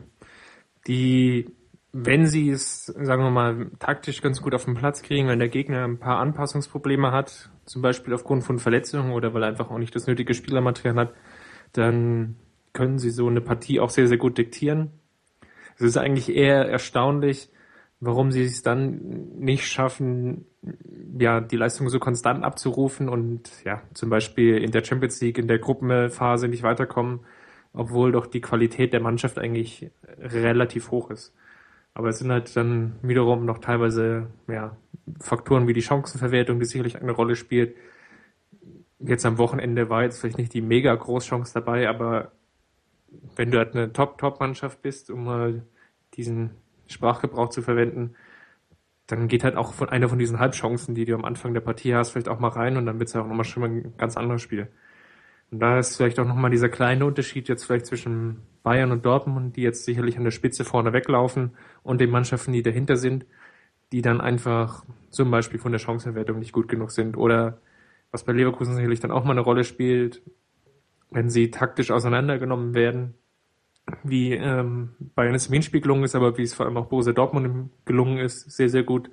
die... Wenn sie es, sagen wir mal, taktisch ganz gut auf den Platz kriegen, wenn der Gegner ein paar Anpassungsprobleme hat, zum Beispiel aufgrund von Verletzungen oder weil er einfach auch nicht das nötige Spielermaterial hat, dann können sie so eine Partie auch sehr, sehr gut diktieren. Es ist eigentlich eher erstaunlich, warum sie es dann nicht schaffen, ja, die Leistung so konstant abzurufen und ja, zum Beispiel in der Champions League in der Gruppenphase nicht weiterkommen, obwohl doch die Qualität der Mannschaft eigentlich relativ hoch ist. Aber es sind halt dann wiederum noch teilweise ja, Faktoren wie die Chancenverwertung, die sicherlich eine Rolle spielt. Jetzt am Wochenende war jetzt vielleicht nicht die mega Großchance dabei, aber wenn du halt eine Top-Top-Mannschaft bist, um mal diesen Sprachgebrauch zu verwenden, dann geht halt auch von einer von diesen Halbchancen, die du am Anfang der Partie hast, vielleicht auch mal rein, und dann wird es ja auch nochmal schon mal ein ganz anderes Spiel. Und da ist vielleicht auch nochmal dieser kleine Unterschied jetzt vielleicht zwischen Bayern und Dortmund, die jetzt sicherlich an der Spitze vorne weglaufen, und den Mannschaften, die dahinter sind, die dann einfach zum Beispiel von der Chancenverwertung nicht gut genug sind. Oder was bei Leverkusen sicherlich dann auch mal eine Rolle spielt, wenn sie taktisch auseinandergenommen werden, wie ähm, Bayern es im Hinspiel gelungen ist, aber wie es vor allem auch Borussia Dortmund gelungen ist, sehr, sehr gut,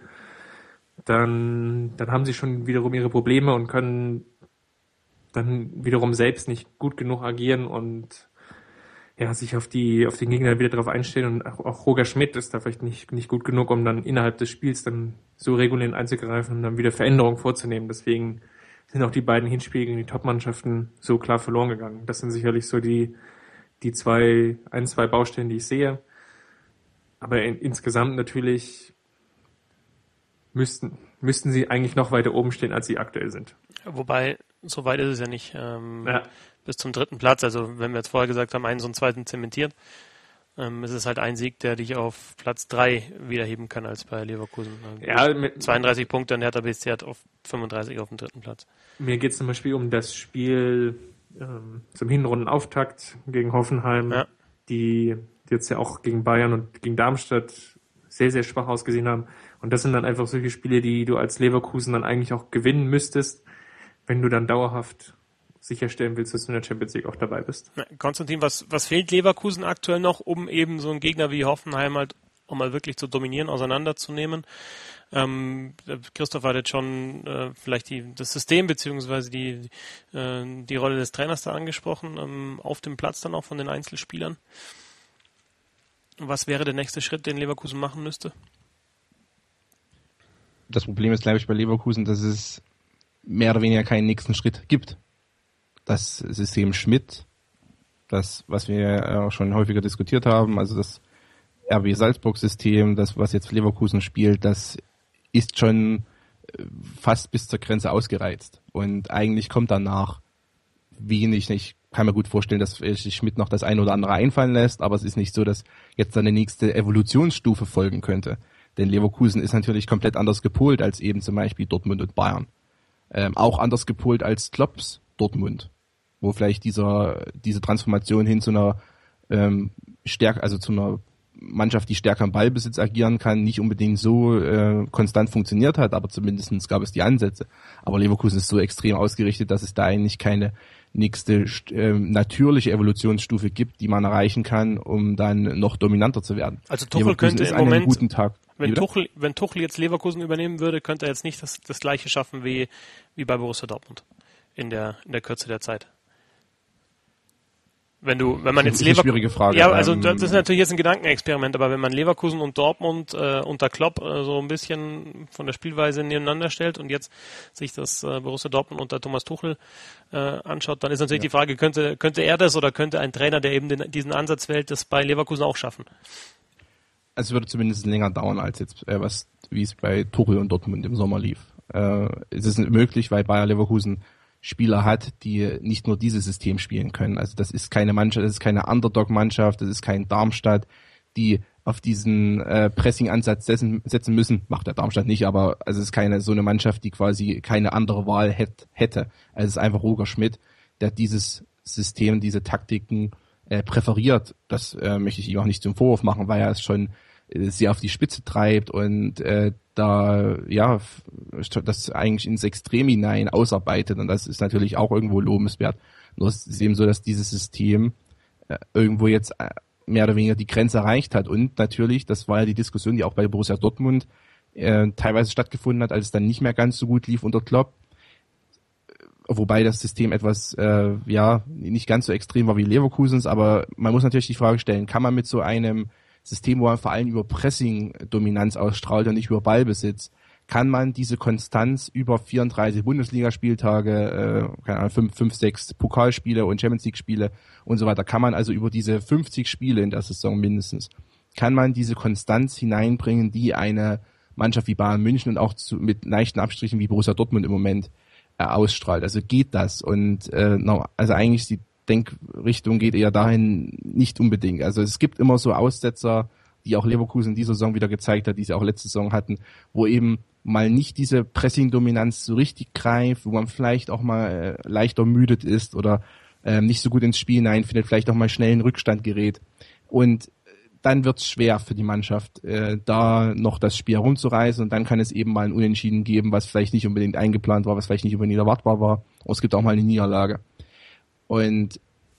dann, dann haben sie schon wiederum ihre Probleme und können dann wiederum selbst nicht gut genug agieren und ja, sich auf die, auf den Gegner wieder drauf einstellen, und auch, auch Roger Schmidt ist da vielleicht nicht, nicht gut genug, um dann innerhalb des Spiels dann so regulär einzugreifen und dann wieder Veränderungen vorzunehmen. Deswegen sind auch die beiden Hinspiele gegen die Top-Mannschaften so klar verloren gegangen. Das sind sicherlich so die, die zwei, ein, zwei Baustellen, die ich sehe. Aber in, insgesamt natürlich müssten, müssten sie eigentlich noch weiter oben stehen, als sie aktuell sind. Wobei, so weit ist es ja nicht. Ähm, ja. Bis zum dritten Platz, also wenn wir jetzt vorher gesagt haben, einen so einen zweiten zementiert, ähm, ist es halt ein Sieg, der dich auf Platz drei wiederheben kann als bei Leverkusen. Ja, mit zweiunddreißig Punkte, und der Hertha B S C hat auf fünfunddreißig auf dem dritten Platz. Mir geht es zum Beispiel um das Spiel ähm, zum Hinrundenauftakt gegen Hoffenheim, ja. die jetzt ja auch gegen Bayern und gegen Darmstadt sehr, sehr schwach ausgesehen haben. Und das sind dann einfach solche Spiele, die du als Leverkusen dann eigentlich auch gewinnen müsstest, wenn du dann dauerhaft sicherstellen willst, dass du in der Champions League auch dabei bist. Ja, Konstantin, was, was fehlt Leverkusen aktuell noch, um eben so einen Gegner wie Hoffenheim halt auch mal wirklich zu dominieren, auseinanderzunehmen? Ähm, Christoph hat jetzt schon äh, vielleicht die, das System beziehungsweise die, äh, die Rolle des Trainers da angesprochen, ähm, auf dem Platz dann auch von den Einzelspielern. Was wäre der nächste Schritt, den Leverkusen machen müsste? Das Problem ist, glaube ich, bei Leverkusen, dass es mehr oder weniger keinen nächsten Schritt gibt. Das System Schmidt, das, was wir auch schon häufiger diskutiert haben, also das R B Salzburg-System, das, was jetzt Leverkusen spielt, das ist schon fast bis zur Grenze ausgereizt. Und eigentlich kommt danach wenig. Ich kann mir gut vorstellen, dass Schmidt noch das ein oder andere einfallen lässt, aber es ist nicht so, dass jetzt eine nächste Evolutionsstufe folgen könnte. Denn Leverkusen ist natürlich komplett anders gepolt als eben zum Beispiel Dortmund und Bayern. Ähm, auch anders gepolt als Klopps Dortmund, wo vielleicht dieser diese Transformation hin zu einer ähm, Stärke, also zu einer Mannschaft, die stärker im Ballbesitz agieren kann, nicht unbedingt so äh, konstant funktioniert hat, aber zumindest gab es die Ansätze. Aber Leverkusen ist so extrem ausgerichtet, dass es da eigentlich keine nächste äh, natürliche Evolutionsstufe gibt, die man erreichen kann, um dann noch dominanter zu werden. Also Tuchel könnte im Moment, guten Tag. Wenn Tuchel, wenn Tuchel jetzt Leverkusen übernehmen würde, könnte er jetzt nicht das, das Gleiche schaffen wie, wie bei Borussia Dortmund in der, in der Kürze der Zeit. Wenn du, wenn man jetzt Leverkusen, schwierige Frage. Ja, also das ist natürlich jetzt ein Gedankenexperiment, aber wenn man Leverkusen und Dortmund äh, unter Klopp äh, so ein bisschen von der Spielweise nebeneinander stellt und jetzt sich das äh, Borussia Dortmund unter Thomas Tuchel äh, anschaut, dann ist natürlich ja. die Frage, könnte könnte er das oder könnte ein Trainer, der eben den, diesen Ansatz wählt, das bei Leverkusen auch schaffen? Also es würde zumindest länger dauern als jetzt äh, was wie es bei Tuchel und Dortmund im Sommer lief. Äh, es ist möglich, weil Bayer Leverkusen Spieler hat, die nicht nur dieses System spielen können. Also das ist keine Mannschaft, das ist keine Underdog-Mannschaft, das ist kein Darmstadt, die auf diesen äh, Pressing-Ansatz setzen, setzen müssen. Macht der Darmstadt nicht, aber also es ist keine so eine Mannschaft, die quasi keine andere Wahl hätt, hätte. Also es ist einfach Roger Schmidt, der dieses System, diese Taktiken äh, präferiert. Das äh, möchte ich ihm auch nicht zum Vorwurf machen, weil er es schon äh, sehr auf die Spitze treibt und äh, da ja das eigentlich ins Extrem hinein ausarbeitet, und das ist natürlich auch irgendwo lobenswert. Nur es ist eben so, dass dieses System äh, irgendwo jetzt äh, mehr oder weniger die Grenze erreicht hat, und natürlich, das war ja die Diskussion, die auch bei Borussia Dortmund äh, teilweise stattgefunden hat, als es dann nicht mehr ganz so gut lief unter Klopp, wobei das System etwas äh, ja nicht ganz so extrem war wie Leverkusens, aber man muss natürlich die Frage stellen, kann man mit so einem System, wo man vor allem über Pressing-Dominanz ausstrahlt und nicht über Ballbesitz, kann man diese Konstanz über vierunddreißig Bundesligaspieltage, äh, keine Ahnung, fünf, fünf, sechs Pokalspiele und Champions League-Spiele und so weiter, kann man also über diese fünfzig Spiele in der Saison mindestens, kann man diese Konstanz hineinbringen, die eine Mannschaft wie Bayern München und auch zu, mit leichten Abstrichen wie Borussia Dortmund im Moment äh, ausstrahlt. Also geht das? Und äh, no, also eigentlich die Denkrichtung geht eher dahin, nicht unbedingt. Also es gibt immer so Aussetzer, die auch Leverkusen in dieser Saison wieder gezeigt hat, die sie auch letzte Saison hatten, wo eben mal nicht diese Pressing-Dominanz so richtig greift, wo man vielleicht auch mal äh, leicht ermüdet ist oder äh, nicht so gut ins Spiel hineinfindet, vielleicht auch mal schnell in Rückstand gerät. Und dann wird es schwer für die Mannschaft, äh, da noch das Spiel herumzureißen, und dann kann es eben mal ein Unentschieden geben, was vielleicht nicht unbedingt eingeplant war, was vielleicht nicht unbedingt erwartbar war. Und es gibt auch mal eine Niederlage. Und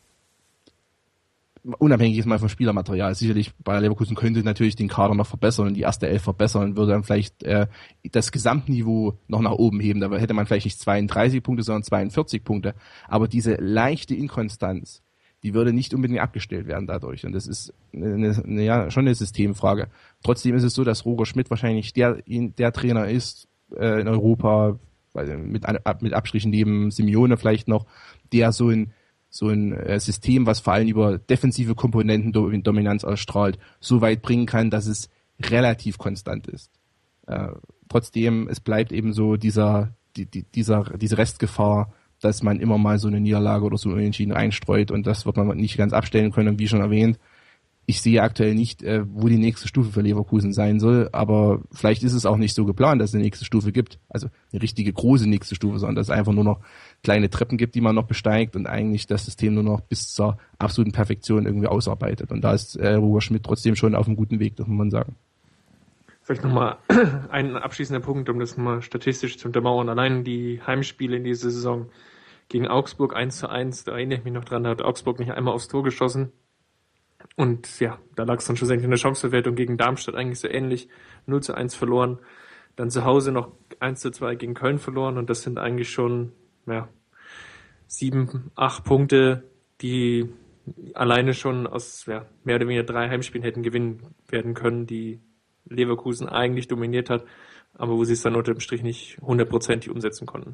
unabhängig ist mal vom Spielermaterial. Sicherlich, Bayer Leverkusen könnte natürlich den Kader noch verbessern und die erste Elf verbessern und würde dann vielleicht äh, das Gesamtniveau noch nach oben heben. Da hätte man vielleicht nicht zweiunddreißig Punkte, sondern zweiundvierzig Punkte. Aber diese leichte Inkonstanz, die würde nicht unbedingt abgestellt werden dadurch. Und das ist eine, eine, ja, schon eine Systemfrage. Trotzdem ist es so, dass Roger Schmidt wahrscheinlich der, der Trainer ist äh, in Europa, mit, mit Abstrichen neben Simeone vielleicht noch, der so ein so ein äh, System, was vor allem über defensive Komponenten Do- Dominanz ausstrahlt, so weit bringen kann, dass es relativ konstant ist. Äh, trotzdem, es bleibt eben so dieser, die, die, dieser, diese Restgefahr, dass man immer mal so eine Niederlage oder so ein Unentschieden einstreut, und das wird man nicht ganz abstellen können. Und wie schon erwähnt, ich sehe aktuell nicht, äh, wo die nächste Stufe für Leverkusen sein soll, aber vielleicht ist es auch nicht so geplant, dass es eine nächste Stufe gibt, also eine richtige große nächste Stufe, sondern dass es einfach nur noch kleine Treppen gibt, die man noch besteigt und eigentlich das System nur noch bis zur absoluten Perfektion irgendwie ausarbeitet. Und da ist äh, Roger Schmidt trotzdem schon auf einem guten Weg, das muss man sagen. Vielleicht nochmal ein abschließender Punkt, um das mal statistisch zu untermauern. Allein die Heimspiele in dieser Saison gegen Augsburg eins zu eins, da erinnere ich mich noch dran, da hat Augsburg nicht einmal aufs Tor geschossen. Und ja, da lag es dann schlussendlich in der Chanceverwertung gegen Darmstadt eigentlich so ähnlich. null zu eins verloren. Dann zu Hause noch eins zu zwei gegen Köln verloren. Und das sind eigentlich schon ja, sieben, acht Punkte, die alleine schon aus ja, mehr oder weniger drei Heimspielen hätten gewinnen werden können, die Leverkusen eigentlich dominiert hat, aber wo sie es dann unter dem Strich nicht hundertprozentig umsetzen konnten.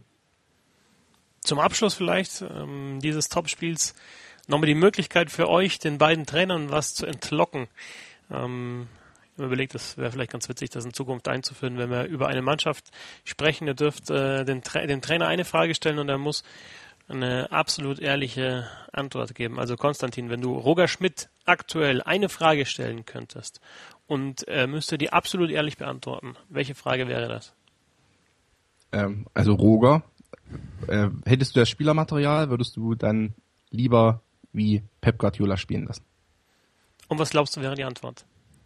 Zum Abschluss vielleicht ähm, dieses Topspiels nochmal die Möglichkeit für euch, den beiden Trainern was zu entlocken. Ähm, ich habe überlegt, das wäre vielleicht ganz witzig, das in Zukunft einzuführen, wenn wir über eine Mannschaft sprechen. Ihr dürft äh, den Tra- dem Trainer eine Frage stellen und er muss eine absolut ehrliche Antwort geben. Also Konstantin, wenn du Roger Schmidt aktuell eine Frage stellen könntest und er müsste die absolut ehrlich beantworten, welche Frage wäre das? Ähm, also Roger, äh, hättest du das Spielermaterial, würdest du dann lieber wie Pep Guardiola spielen lassen? Und was glaubst du wäre die Antwort?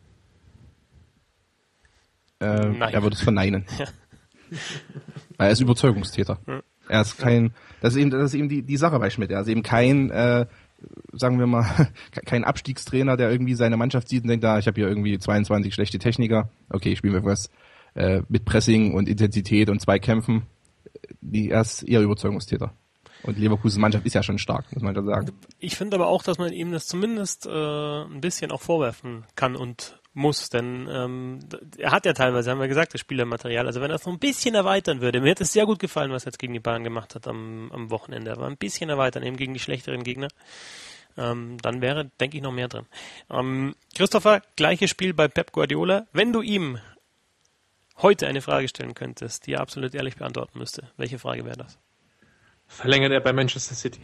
Äh, Nein. Er würde es verneinen. Ja. Weil er ist Überzeugungstäter. Hm. Er ist kein, das ist eben, das ist eben die, die Sache bei Schmidt. Er ist eben kein, äh, sagen wir mal, kein Abstiegstrainer, der irgendwie seine Mannschaft sieht und denkt, ah, ich habe hier irgendwie zweiundzwanzig schlechte Techniker. Okay, spielen wir was äh, mit Pressing und Intensität und Zweikämpfen. Die, er ist eher Überzeugungstäter. Und Leverkusens Mannschaft ist ja schon stark, muss man da sagen. Ich finde aber auch, dass man ihm das zumindest äh, ein bisschen auch vorwerfen kann und muss, denn ähm, er hat ja teilweise, haben wir gesagt, das Spielermaterial, also wenn er es noch ein bisschen erweitern würde, mir hätte es sehr gut gefallen, was er jetzt gegen die Bayern gemacht hat am, am Wochenende, aber ein bisschen erweitern, eben gegen die schlechteren Gegner, ähm, dann wäre, denke ich, noch mehr drin. Ähm, Christopher, gleiches Spiel bei Pep Guardiola, wenn du ihm heute eine Frage stellen könntest, die er absolut ehrlich beantworten müsste, welche Frage wäre das? Verlängert er bei Manchester City?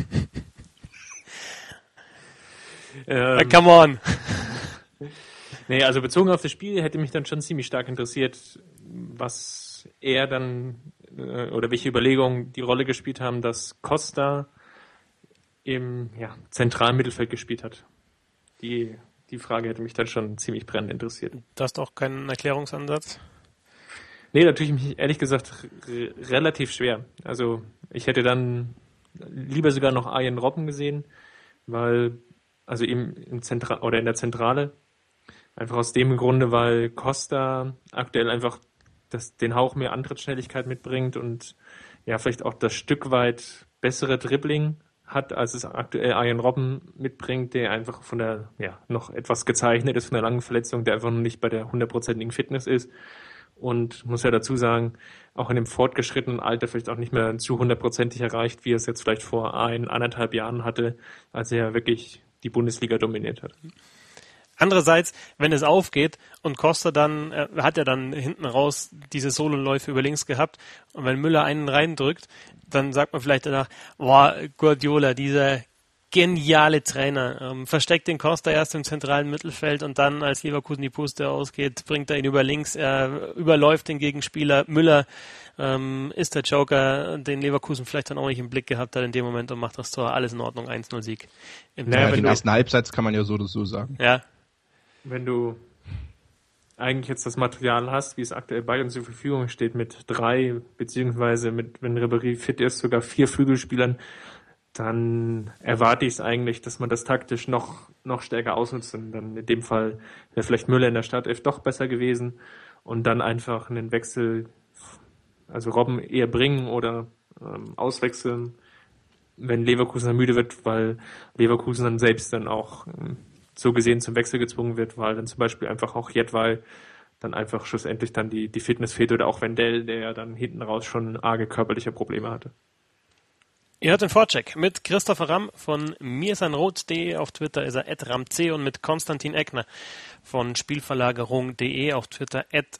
ähm, ähm, Come on! Nee, also bezogen auf das Spiel hätte mich dann schon ziemlich stark interessiert, was er dann äh, oder welche Überlegungen die Rolle gespielt haben, dass Costa im ja, zentralen Mittelfeld gespielt hat. Die, die Frage hätte mich dann schon ziemlich brennend interessiert. Du hast auch keinen Erklärungsansatz? Nee, natürlich mich ehrlich gesagt r- relativ schwer. Also ich hätte dann lieber sogar noch Arjen Robben gesehen, weil also im, im Zentra- oder in der Zentrale einfach aus dem Grunde, weil Costa aktuell einfach das, den Hauch mehr Antrittsschnelligkeit mitbringt und ja vielleicht auch das Stück weit bessere Dribbling hat, als es aktuell Arjen Robben mitbringt, der einfach von der ja noch etwas gezeichnet ist von der langen Verletzung, der einfach noch nicht bei der hundertprozentigen Fitness ist und muss ja dazu sagen, auch in dem fortgeschrittenen Alter vielleicht auch nicht mehr zu hundertprozentig erreicht, wie er es jetzt vielleicht vor ein, anderthalb Jahren hatte, als er wirklich die Bundesliga dominiert hat. Andererseits, wenn es aufgeht und Costa dann, äh, hat er dann hinten raus diese Sololäufe über links gehabt und wenn Müller einen reindrückt, dann sagt man vielleicht danach, boah, Guardiola, dieser geniale Trainer, ähm, versteckt den Costa erst im zentralen Mittelfeld und dann, als Leverkusen die Puste ausgeht, bringt er ihn über links, er überläuft den Gegenspieler. Müller ähm, ist der Joker, den Leverkusen vielleicht dann auch nicht im Blick gehabt hat in dem Moment und macht das Tor. Alles in Ordnung, eins null Sieg. Im Naja, wenn den du- ersten Halbsatz kann man ja so oder so sagen. Ja, Wenn du eigentlich jetzt das Material hast, wie es aktuell bei uns zur Verfügung steht, mit drei, beziehungsweise mit, wenn Ribéry fit ist, sogar vier Flügelspielern, dann erwarte ich es eigentlich, dass man das taktisch noch, noch stärker ausnutzt. Und dann in dem Fall wäre vielleicht Müller in der Startelf doch besser gewesen und dann einfach einen Wechsel, also Robben eher bringen oder ähm, auswechseln, wenn Leverkusen dann müde wird, weil Leverkusen dann selbst dann auch ähm, so gesehen zum Wechsel gezwungen wird, weil dann zum Beispiel einfach auch Jedwai dann einfach schlussendlich dann die, die Fitness fehlt oder auch Wendell, der ja dann hinten raus schon arge körperliche Probleme hatte. ihr hört den Vorcheck mit Christopher Ramm von mirsanroth punkt de, auf Twitter ist er at ramc und mit Konstantin Eckner von spielverlagerung punkt de, auf Twitter at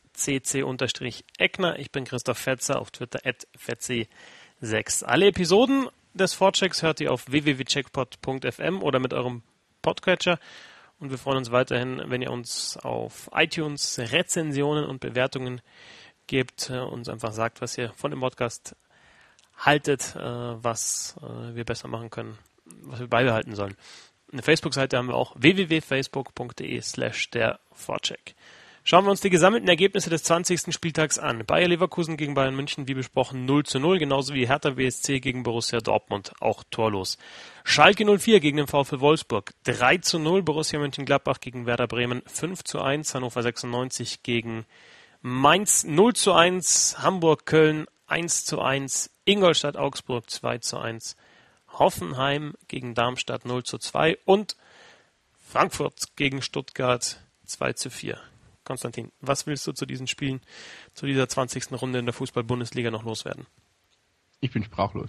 cc-eckner. Ich bin Christoph Fetzer, auf Twitter at fetzi sechs. Alle Episoden des Vorchecks hört ihr auf w w w punkt checkpot punkt f m oder mit eurem Podcatcher und wir freuen uns weiterhin, wenn ihr uns auf iTunes Rezensionen und Bewertungen gebt, äh, uns einfach sagt, was ihr von dem Podcast haltet, äh, was äh, wir besser machen können, was wir beibehalten sollen. Eine Facebook-Seite haben wir auch, w w w punkt facebook punkt de slash der Vorcheck. Schauen wir uns die gesammelten Ergebnisse des zwanzigsten Spieltags an. Bayer Leverkusen gegen Bayern München, wie besprochen, null zu null, genauso wie Hertha B S C gegen Borussia Dortmund, auch torlos. Schalke null vier gegen den VfL Wolfsburg, drei zu null, Borussia Mönchengladbach gegen Werder Bremen, fünf zu eins, Hannover sechsundneunzig gegen Mainz, null zu eins, Hamburg Köln, eins zu eins, Ingolstadt Augsburg, zwei zu eins, Hoffenheim gegen Darmstadt, null zu zwei und Frankfurt gegen Stuttgart, zwei zu vier. Konstantin, was willst du zu diesen Spielen, zu dieser zwanzigsten Runde in der Fußball-Bundesliga noch loswerden? Ich bin sprachlos.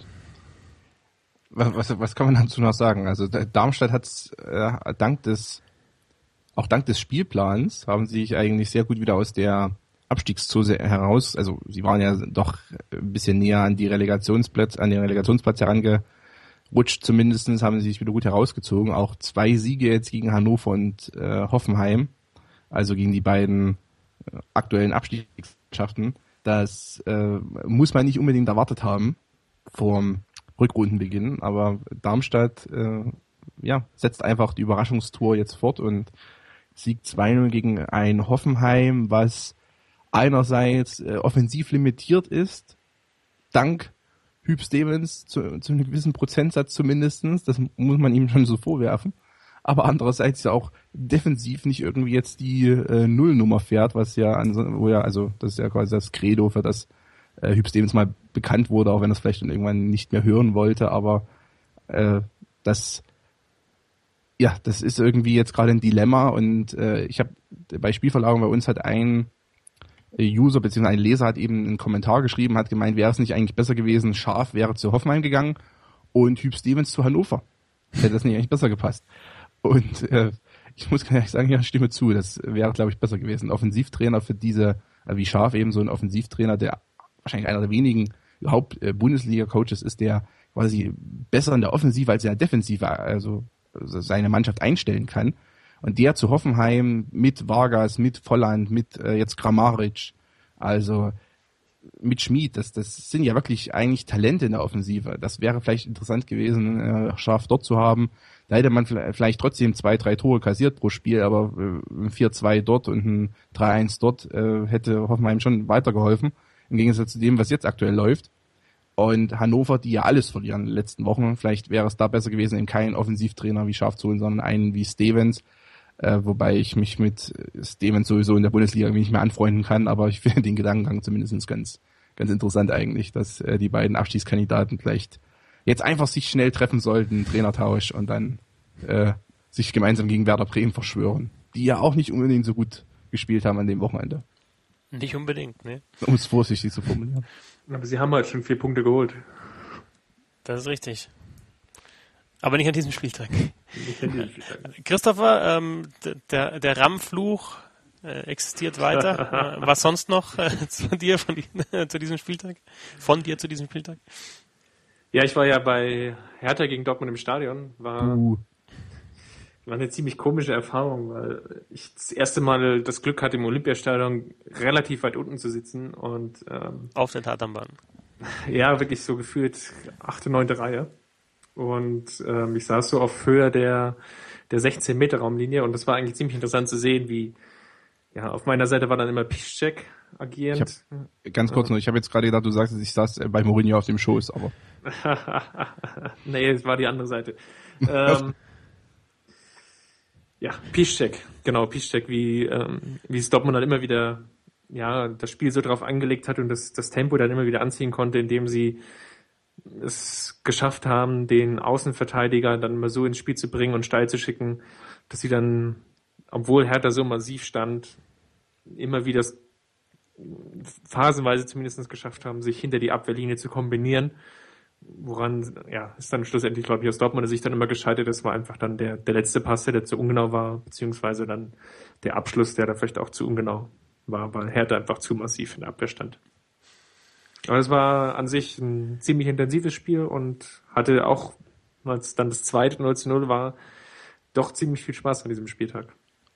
Was, was, was kann man dazu noch sagen? Also Darmstadt hat äh, dank des auch dank des Spielplans haben sie sich eigentlich sehr gut wieder aus der Abstiegszone heraus, also sie waren ja doch ein bisschen näher an die Relegationsplatz, an den Relegationsplatz herangerutscht, zumindestens haben sie sich wieder gut herausgezogen. Auch zwei Siege jetzt gegen Hannover und äh, Hoffenheim, also gegen die beiden äh, aktuellen Abstiegsmannschaften. Das äh, muss man nicht unbedingt erwartet haben vorm Rückrundenbeginn, aber Darmstadt äh, ja, setzt einfach die Überraschungstour jetzt fort und siegt zwei null gegen ein Hoffenheim, was einerseits äh, offensiv limitiert ist, dank Huub Stevens zu, zu einem gewissen Prozentsatz zumindestens, das muss man ihm schon so vorwerfen, aber andererseits ja auch defensiv nicht irgendwie jetzt die äh, Nullnummer fährt, was ja, an, wo ja, also das ist ja quasi das Credo, für das äh, Huub Stevens mal bekannt wurde, auch wenn er es vielleicht dann irgendwann nicht mehr hören wollte, aber äh, das ja, das ist irgendwie jetzt gerade ein Dilemma und äh, ich habe bei Spielverlagerung bei uns hat ein User bzw. ein Leser hat eben einen Kommentar geschrieben, hat gemeint, wäre es nicht eigentlich besser gewesen, Scharf wäre zu Hoffenheim gegangen und Huub Stevens zu Hannover. Hätte das nicht eigentlich besser gepasst? Und äh, ich muss ganz ehrlich sagen, ja, stimme zu, das wäre, glaube ich, besser gewesen. Ein Offensivtrainer für diese, äh, wie Scharf eben so ein Offensivtrainer, der wahrscheinlich einer der wenigen überhaupt äh, Bundesliga-Coaches ist, der quasi besser in der Offensive als in der Defensive, also, also seine Mannschaft einstellen kann. Und der zu Hoffenheim mit Vargas, mit Volland, mit äh, jetzt Kramaric, also mit Schmid, das, das sind ja wirklich eigentlich Talente in der Offensive. Das wäre vielleicht interessant gewesen, äh, Scharf dort zu haben. Da hätte man vielleicht trotzdem zwei, drei Tore kassiert pro Spiel, aber äh, ein vier zwei dort und ein drei eins dort äh, hätte Hoffenheim schon weitergeholfen, im Gegensatz zu dem, was jetzt aktuell läuft. Und Hannover, die ja alles verlieren in den letzten Wochen, vielleicht wäre es da besser gewesen, eben keinen Offensivtrainer wie Scharf zu holen, sondern einen wie Stevens. Äh, wobei ich mich mit Stevens sowieso in der Bundesliga nicht mehr anfreunden kann, aber ich finde den Gedankengang zumindest ganz ganz interessant eigentlich, dass äh, die beiden Abstiegskandidaten vielleicht jetzt einfach sich schnell treffen sollten, Trainertausch und dann äh, sich gemeinsam gegen Werder Bremen verschwören, die ja auch nicht unbedingt so gut gespielt haben an dem Wochenende. Nicht unbedingt, ne? Um es vorsichtig zu formulieren. Aber sie haben halt schon vier Punkte geholt. Das ist richtig. Aber nicht an diesem Spieltag. Christopher, ähm, der, der RAM-Fluch äh, existiert weiter. äh, was sonst noch äh, zu dir von äh, zu diesem Spieltag? Von dir zu diesem Spieltag? Ja, ich war ja bei Hertha gegen Dortmund im Stadion. War, Uh. war eine ziemlich komische Erfahrung, weil ich das erste Mal das Glück hatte, im Olympiastadion relativ weit unten zu sitzen und ähm, auf der Tatanbahn. Ja, wirklich so gefühlt achte, neunte Reihe. Und ähm, ich saß so auf Höhe der der sechzehn Meter Raumlinie und das war eigentlich ziemlich interessant zu sehen, wie ja auf meiner Seite war dann immer Piszczek agierend. Ich hab, ganz kurz noch, ich habe jetzt gerade gedacht, du sagst, ich saß bei Mourinho auf dem Schoß, aber nee, es war die andere Seite. ähm, ja, Piszczek, genau, Piszczek, wie ähm, wie es Dortmund dann immer wieder ja das Spiel so drauf angelegt hat und das das Tempo dann immer wieder anziehen konnte, indem sie es geschafft haben, den Außenverteidiger dann mal so ins Spiel zu bringen und steil zu schicken, dass sie dann, obwohl Hertha so massiv stand, immer wieder phasenweise zumindest geschafft haben, sich hinter die Abwehrlinie zu kombinieren, woran ja ist dann schlussendlich, glaube ich, aus Dortmunder Sicht dann immer gescheitert. Das war einfach dann der, der letzte Pass, der zu ungenau war, beziehungsweise dann der Abschluss, der da vielleicht auch zu ungenau war, weil Hertha einfach zu massiv in der Abwehr stand. Aber es war an sich ein ziemlich intensives Spiel und hatte auch, als dann das zweite null zu null war, doch ziemlich viel Spaß an diesem Spieltag.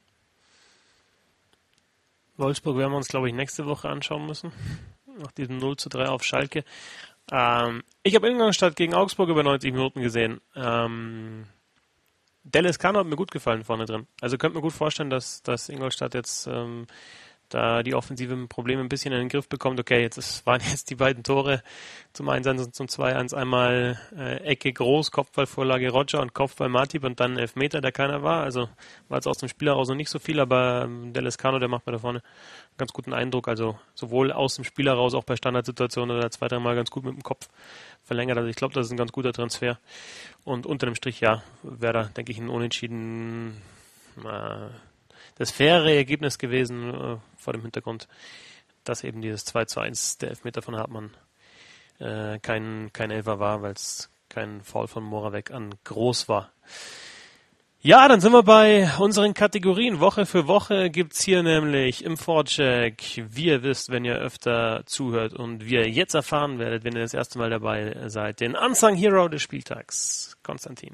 Wolfsburg werden wir uns, glaube ich, nächste Woche anschauen müssen. Nach diesem null zu drei auf Schalke. Ähm, ich habe Ingolstadt gegen Augsburg über neunzig Minuten gesehen. Ähm, Dallas Kano hat mir gut gefallen vorne drin. Also könnt mir gut vorstellen, dass, dass Ingolstadt jetzt ähm, da die offensiven Probleme ein bisschen in den Griff bekommt. Okay, jetzt ist, waren jetzt die beiden Tore zum eins eins und zum zwei eins. Einmal äh, Ecke groß, Kopfballvorlage Roger und Kopfball Matip und dann Elfmeter, der keiner war. Also war jetzt aus dem Spiel heraus noch nicht so viel, aber ähm, der Lescano, der macht mir da vorne einen ganz guten Eindruck. Also sowohl aus dem Spiel heraus, auch bei Standardsituationen oder zwei, dreimal ganz gut mit dem Kopf verlängert. Also ich glaube, das ist ein ganz guter Transfer. Und unter dem Strich, ja, wäre da, denke ich, ein Unentschieden äh, das faire Ergebnis gewesen äh, vor dem Hintergrund, dass eben dieses zwei zu eins, der Elfmeter von Hartmann, äh, kein, kein Elfer war, weil es kein Foul von Moravec an Groß war. Ja, dann sind wir bei unseren Kategorien. Woche für Woche gibt's hier nämlich im Vorcheck, wie ihr wisst, wenn ihr öfter zuhört und wie ihr jetzt erfahren werdet, wenn ihr das erste Mal dabei seid, den Unsung Hero des Spieltags. Konstantin.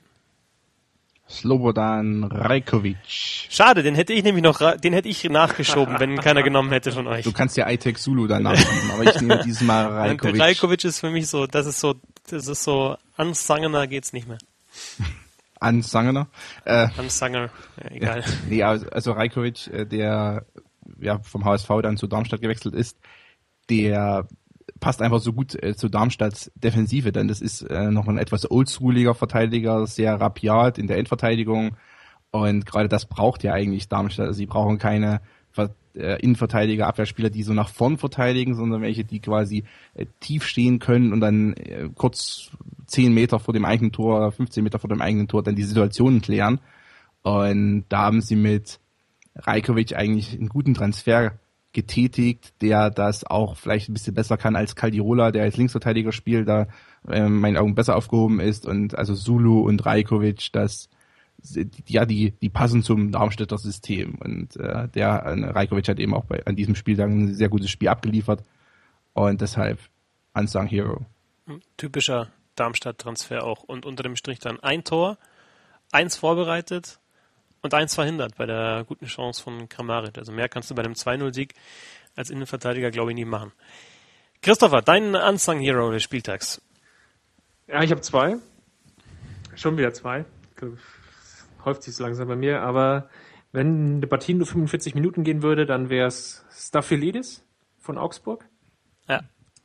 Slobodan Rajkovic. Schade, den hätte ich nämlich noch, den hätte ich nachgeschoben, wenn keiner genommen hätte von euch. Du kannst ja Itek Zulu danach nehmen, aber ich nehme dieses Mal Rajkovic. Rajkovic ist für mich so, das ist so, das ist so, unsungener geht's nicht mehr. Unsungener? Äh, Unsunger, ja, egal. Ja, nee, also Rajkovic, der ja vom H S V dann zu Darmstadt gewechselt ist, der passt einfach so gut äh, zu Darmstadts Defensive, denn das ist äh, noch ein etwas oldschooliger Verteidiger, sehr rapiat in der Endverteidigung und gerade das braucht ja eigentlich Darmstadt. Also sie brauchen keine Ver- äh, Innenverteidiger, Abwehrspieler, die so nach vorn verteidigen, sondern welche, die quasi äh, tief stehen können und dann äh, kurz zehn Meter vor dem eigenen Tor, fünfzehn Meter vor dem eigenen Tor dann die Situationen klären. Und da haben sie mit Rajkovic eigentlich einen guten Transfer getätigt, der das auch vielleicht ein bisschen besser kann als Caldirola, der als Linksverteidiger spielt, da äh, in meinen Augen besser aufgehoben ist. Und also Zulu und Rajkovic, das ja die die passen zum Darmstädter System. Und äh, der äh, Rajkovic hat eben auch bei an diesem Spieltag ein sehr gutes Spiel abgeliefert und deshalb Unsung Hero. Typischer Darmstadt-Transfer auch. Und unter dem Strich dann ein Tor, eins vorbereitet und eins verhindert bei der guten Chance von Kramaric. Also mehr kannst du bei einem zwei null Sieg als Innenverteidiger, glaube ich, nie machen. Christopher, dein Unsung Hero des Spieltags. Ja, ich habe zwei. Schon wieder zwei. Häuft sich so langsam bei mir. Aber wenn die Partie nur fünfundvierzig Minuten gehen würde, dann wäre es Staphylides von Augsburg. Ja.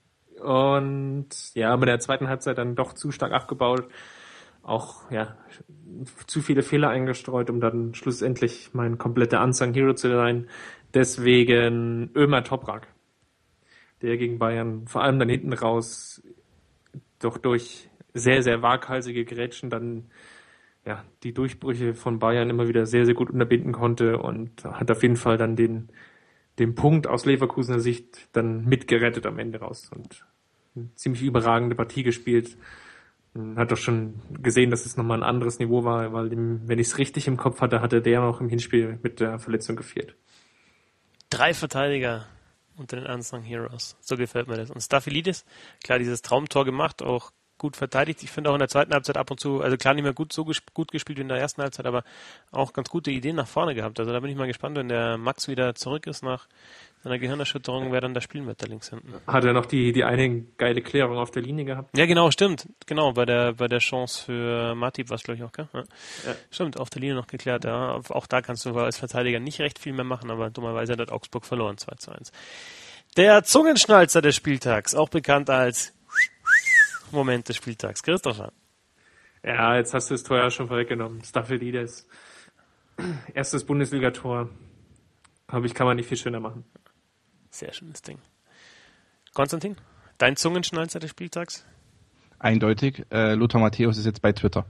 Und ja, mit der zweiten Halbzeit dann doch zu stark abgebaut. Auch, ja, zu viele Fehler eingestreut, um dann schlussendlich mein kompletter Unsung Hero zu sein. Deswegen Ömer Toprak, der gegen Bayern vor allem dann hinten raus doch durch sehr, sehr waghalsige Grätschen dann ja die Durchbrüche von Bayern immer wieder sehr, sehr gut unterbinden konnte und hat auf jeden Fall dann den, den Punkt aus Leverkusener Sicht dann mitgerettet am Ende raus und eine ziemlich überragende Partie gespielt. Hat doch schon gesehen, dass es nochmal ein anderes Niveau war, weil dem, wenn ich es richtig im Kopf hatte, hatte der noch im Hinspiel mit der Verletzung gefehlt. Drei Verteidiger unter den Unsung Heroes. So gefällt mir das. Und Staphylides, klar, dieses Traumtor gemacht, auch gut verteidigt. Ich finde auch in der zweiten Halbzeit ab und zu, also klar nicht mehr gut so gesp- gut gespielt wie in der ersten Halbzeit, aber auch ganz gute Ideen nach vorne gehabt. Also da bin ich mal gespannt, wenn der Max wieder zurück ist nach seiner Gehirnerschütterung, wer dann da spielen wird, da links hinten. Hat er noch die, die eine geile Klärung auf der Linie gehabt? Ja, genau, stimmt. Genau, bei der, bei der Chance für Matip war es, glaube ich, auch, gell? Ja. Ja. Stimmt, auf der Linie noch geklärt, ja. Auch da kannst du als Verteidiger nicht recht viel mehr machen, aber dummerweise hat Augsburg verloren, zwei zu eins. Der Zungenschnalzer des Spieltags, auch bekannt als Moment des Spieltags. Christopher. Ja, jetzt hast du es teuer schon vorweggenommen. Staphylides. Erstes Bundesligator. Glaube ich, kann man nicht viel schöner machen. Sehr schönes Ding. Konstantin, dein Zungenschnalzer des Spieltags? Eindeutig, äh, Lothar Matthäus ist jetzt bei Twitter.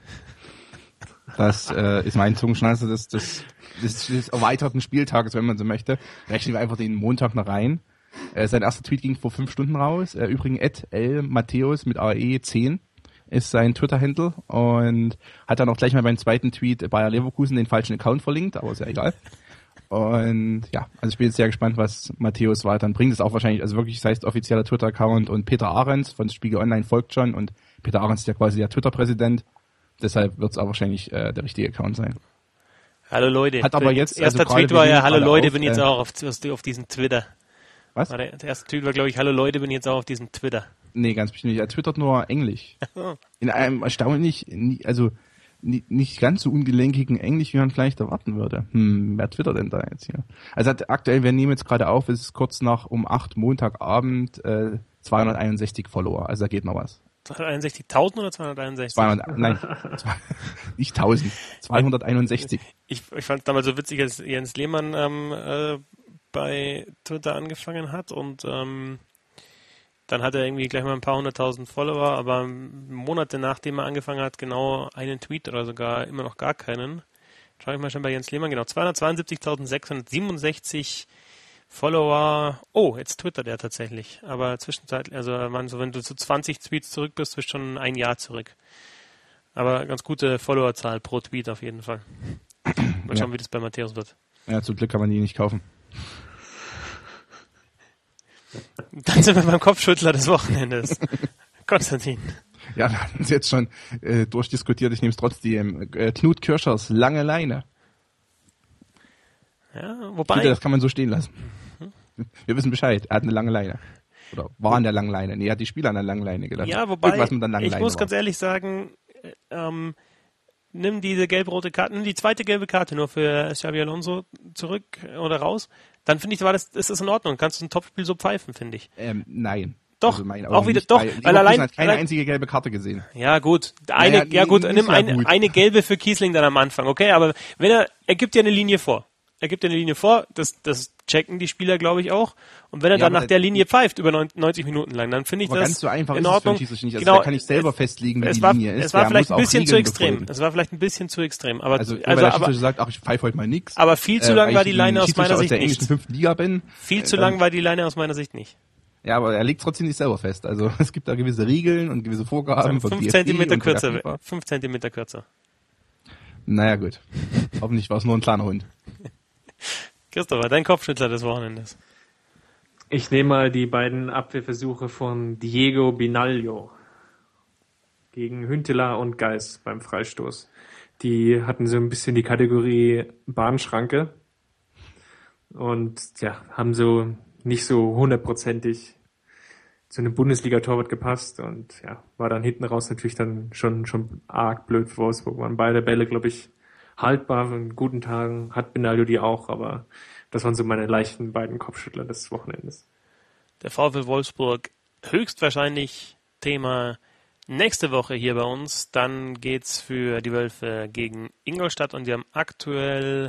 Das äh, ist mein Zungenschnalzer des, des, des, des erweiterten Spieltages, wenn man so möchte. Rechnen wir einfach den Montag noch rein. Äh, sein erster Tweet ging vor fünf Stunden raus. Äh, übrigens at L Matthäus mit A E zehn ist sein Twitter-Handle und hat dann auch gleich mal beim zweiten Tweet Bayer Leverkusen den falschen Account verlinkt, aber ist ja egal. Und ja, also ich bin jetzt sehr gespannt, was Matthäus weiter dann bringt. Das ist auch wahrscheinlich, also wirklich, das heißt offizieller Twitter-Account und Peter Ahrens von Spiegel Online folgt schon und Peter Ahrens ist ja quasi der Twitter-Präsident. Deshalb wird es auch wahrscheinlich äh, der richtige Account sein. Hallo Leute. Hat aber jetzt, erster also Tweet war ja, hallo Leute, auf, bin jetzt äh, auch auf, auf diesem Twitter. Was? War der, der erste Tweet war, glaube ich, hallo Leute, bin jetzt auch auf diesem Twitter. Nee, ganz bestimmt nicht. Er twittert nur Englisch. In einem erstaunlich, also nicht ganz so ungelenkigen Englisch, wie man vielleicht erwarten würde. Hm, wer twittert denn da jetzt hier? Also hat, aktuell, wir nehmen jetzt gerade auf, es ist kurz nach um acht Montagabend äh, zweihunderteinundsechzig Follower. Also da geht noch was. zweihunderteinundsechzigtausend oder zweihunderteinundsechzig? zweihundert, nein, zwei, nicht tausend, zweihunderteinundsechzig. Ich, ich fand es damals so witzig, als Jens Lehmann ähm, äh, bei Twitter angefangen hat und ähm, dann hat er irgendwie gleich mal ein paar hunderttausend Follower, aber Monate nachdem er angefangen hat, genau einen Tweet oder sogar immer noch gar keinen. Schau ich mal schon bei Jens Lehmann, genau, zweihundertzweiundsiebzigtausendsechshundertsiebenundsechzig Follower. Oh, jetzt twittert er tatsächlich, aber zwischenzeitlich, also man, so wenn du zu zwanzig Tweets zurück bist, bist du schon ein Jahr zurück. Aber ganz gute Followerzahl pro Tweet auf jeden Fall. Mal schauen, Ja. wie das bei Matthäus wird. Ja, zum Glück kann man die nicht kaufen. Dann sind wir beim Kopfschüttler des Wochenendes. Konstantin. Ja, wir hatten es jetzt schon äh, durchdiskutiert. Ich nehme es trotzdem. Äh, Knut Kirschers lange Leine. Ja, Ich wobei... finde, das kann man so stehen lassen. Wir wissen Bescheid. Er hat eine lange Leine. Oder war an der langen Leine. Nee, er hat die Spieler an der langen Leine gelassen. Ja, wobei, Irgendwas mit der langen ich Leine muss war. ganz ehrlich sagen, äh, ähm, nimm diese gelb-rote Karte, nimm die zweite gelbe Karte nur für Xabi Alonso zurück oder raus, dann finde ich, war das, ist das in Ordnung. Kannst du ein Topspiel so ppfeifen, finde ich. Ähm, nein. Doch, Also mein, auch wieder, nicht, doch, weil, weil Leverkusen allein, hat keine allein einzige gelbe Karte gesehen. ja gut, eine, Naja, ja gut, nicht nimm so eine, gut. eine gelbe für Kiesling dann am Anfang, okay, aber wenn er, er gibt ja eine Linie vor. Er gibt ja eine Linie vor, das, das checken die Spieler, glaube ich, auch. Und wenn er Ja, dann aber nach der Linie pfeift, über neunzig Minuten lang, dann finde ich Aber das ganz so einfach in ist es für Ordnung. einen Schiedsrichter nicht. Also Genau, da kann ich selber es, festlegen, wie es die war, Linie ist. Es war Der vielleicht muss ein auch bisschen zu Regeln extrem. befolgen. Es war vielleicht ein bisschen zu extrem. Aber, Also, nur also, weil der aber, Schiedsrichter sagt, ach, ich pfeife heute mal nix. aber viel zu lang weil war ich die Leine ein aus meiner Schiedsrichter Sicht aus der nicht. englischen fünften Liga bin. Viel zu äh, lang dann- war die Leine aus meiner Sicht nicht. Ja, aber er legt trotzdem nicht selber fest. Also es gibt da gewisse Regeln und gewisse Vorgaben von Fünf D F B Zentimeter und von der kürzer. FIFA. Fünf Zentimeter kürzer. Naja, gut. Hoffentlich war es nur ein kleiner Hund. Christopher, dein Kopfschüttler des Wochenendes. Ich nehme mal die beiden Abwehrversuche von Diego Binaglio gegen Hünteler und Geis beim Freistoß. Die hatten so ein bisschen die Kategorie Bahnschranke und ja, haben so nicht so hundertprozentig zu einem Bundesliga-Torwart gepasst und ja, war dann hinten raus natürlich dann schon schon arg blöd für Wolfsburg. Waren beide Bälle, glaube ich, haltbar. An guten Tagen hat Benaglio die auch, aber das waren so meine leichten beiden Kopfschüttler des Wochenendes. Der VfL Wolfsburg höchstwahrscheinlich Thema nächste Woche hier bei uns. Dann geht's für die Wölfe gegen Ingolstadt und die haben aktuell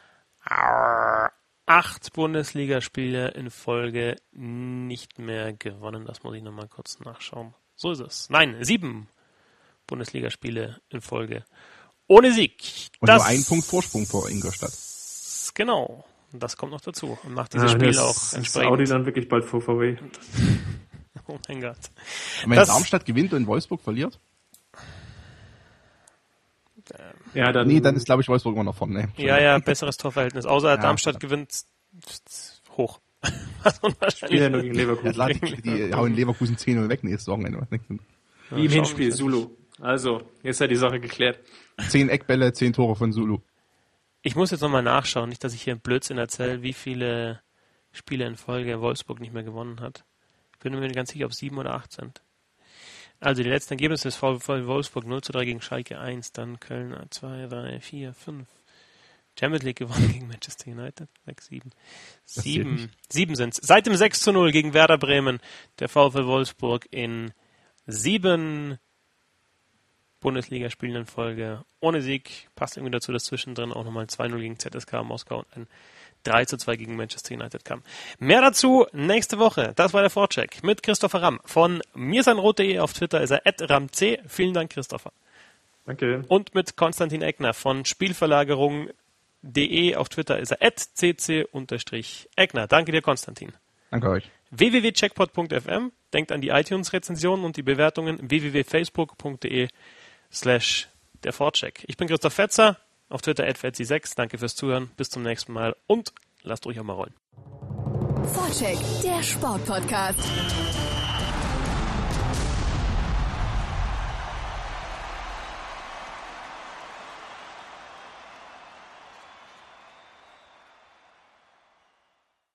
acht Bundesligaspiele in Folge nicht mehr gewonnen. Das muss ich nochmal kurz nachschauen. So ist es. Nein, sieben Bundesligaspiele in Folge ohne Sieg. Und das, nur einen Punkt Vorsprung vor Ingolstadt. Genau. Und das kommt noch dazu und macht dieses Ja, Spiel das auch ist entsprechend. Audi dann wirklich bald vor V W. Oh mein Gott. Und wenn Das- Darmstadt gewinnt und Wolfsburg verliert? Ja, dann, Nee, dann ist, glaube ich, Wolfsburg immer noch vorne. Ja, ja, besseres Torverhältnis. Außer Ja, Darmstadt ja. gewinnt hoch. Was unwahrscheinlich. ja nur gegen Leverkusen. Ja, die, die hauen Leverkusen zehn null weg nächstes Wochenende. Was denkst du? Wie im schauen Hinspiel, wir. Zulu. Also, jetzt ist ja die Sache geklärt. Zehn Eckbälle, zehn Tore von Zulu. Ich muss jetzt nochmal nachschauen, nicht, dass ich hier einen Blödsinn erzähle, wie viele Spiele in Folge Wolfsburg nicht mehr gewonnen hat. Ich bin mir nicht ganz sicher, ob es sieben oder acht sind. Also die letzten Ergebnisse des VfL Wolfsburg null zu drei gegen Schalke eins, dann Köln zwei, drei, vier, fünf. Champions League gewonnen gegen Manchester United, sechs, sieben. zählt Sieben, nicht. sieben sind's. Seit dem sechs zu null gegen Werder Bremen, der VfL Wolfsburg in sieben Bundesligaspielen in Folge ohne Sieg. Passt irgendwie dazu, dass zwischendrin auch nochmal zwei null gegen Z S K Moskau und ein drei zu zwei gegen Manchester United kam. Mehr dazu nächste Woche. Das war der Vorcheck mit Christopher Ramm. Von mir sein Rot.de auf Twitter ist er at ramc. Vielen Dank, Christopher. Danke. Und mit Konstantin Eckner von Spielverlagerung.de auf Twitter ist er at cc-eckner. Danke dir, Konstantin. Danke euch. w w w punkt checkpot punkt f m. Denkt an die iTunes-Rezensionen und die Bewertungen. w w w punkt facebook punkt de slash der Vorcheck. Ich bin Christoph Fetzer, auf Twitter at fetzi sechs. Danke fürs Zuhören. Bis zum nächsten Mal und lasst ruhig auch mal rollen. Vorcheck, der Sportpodcast.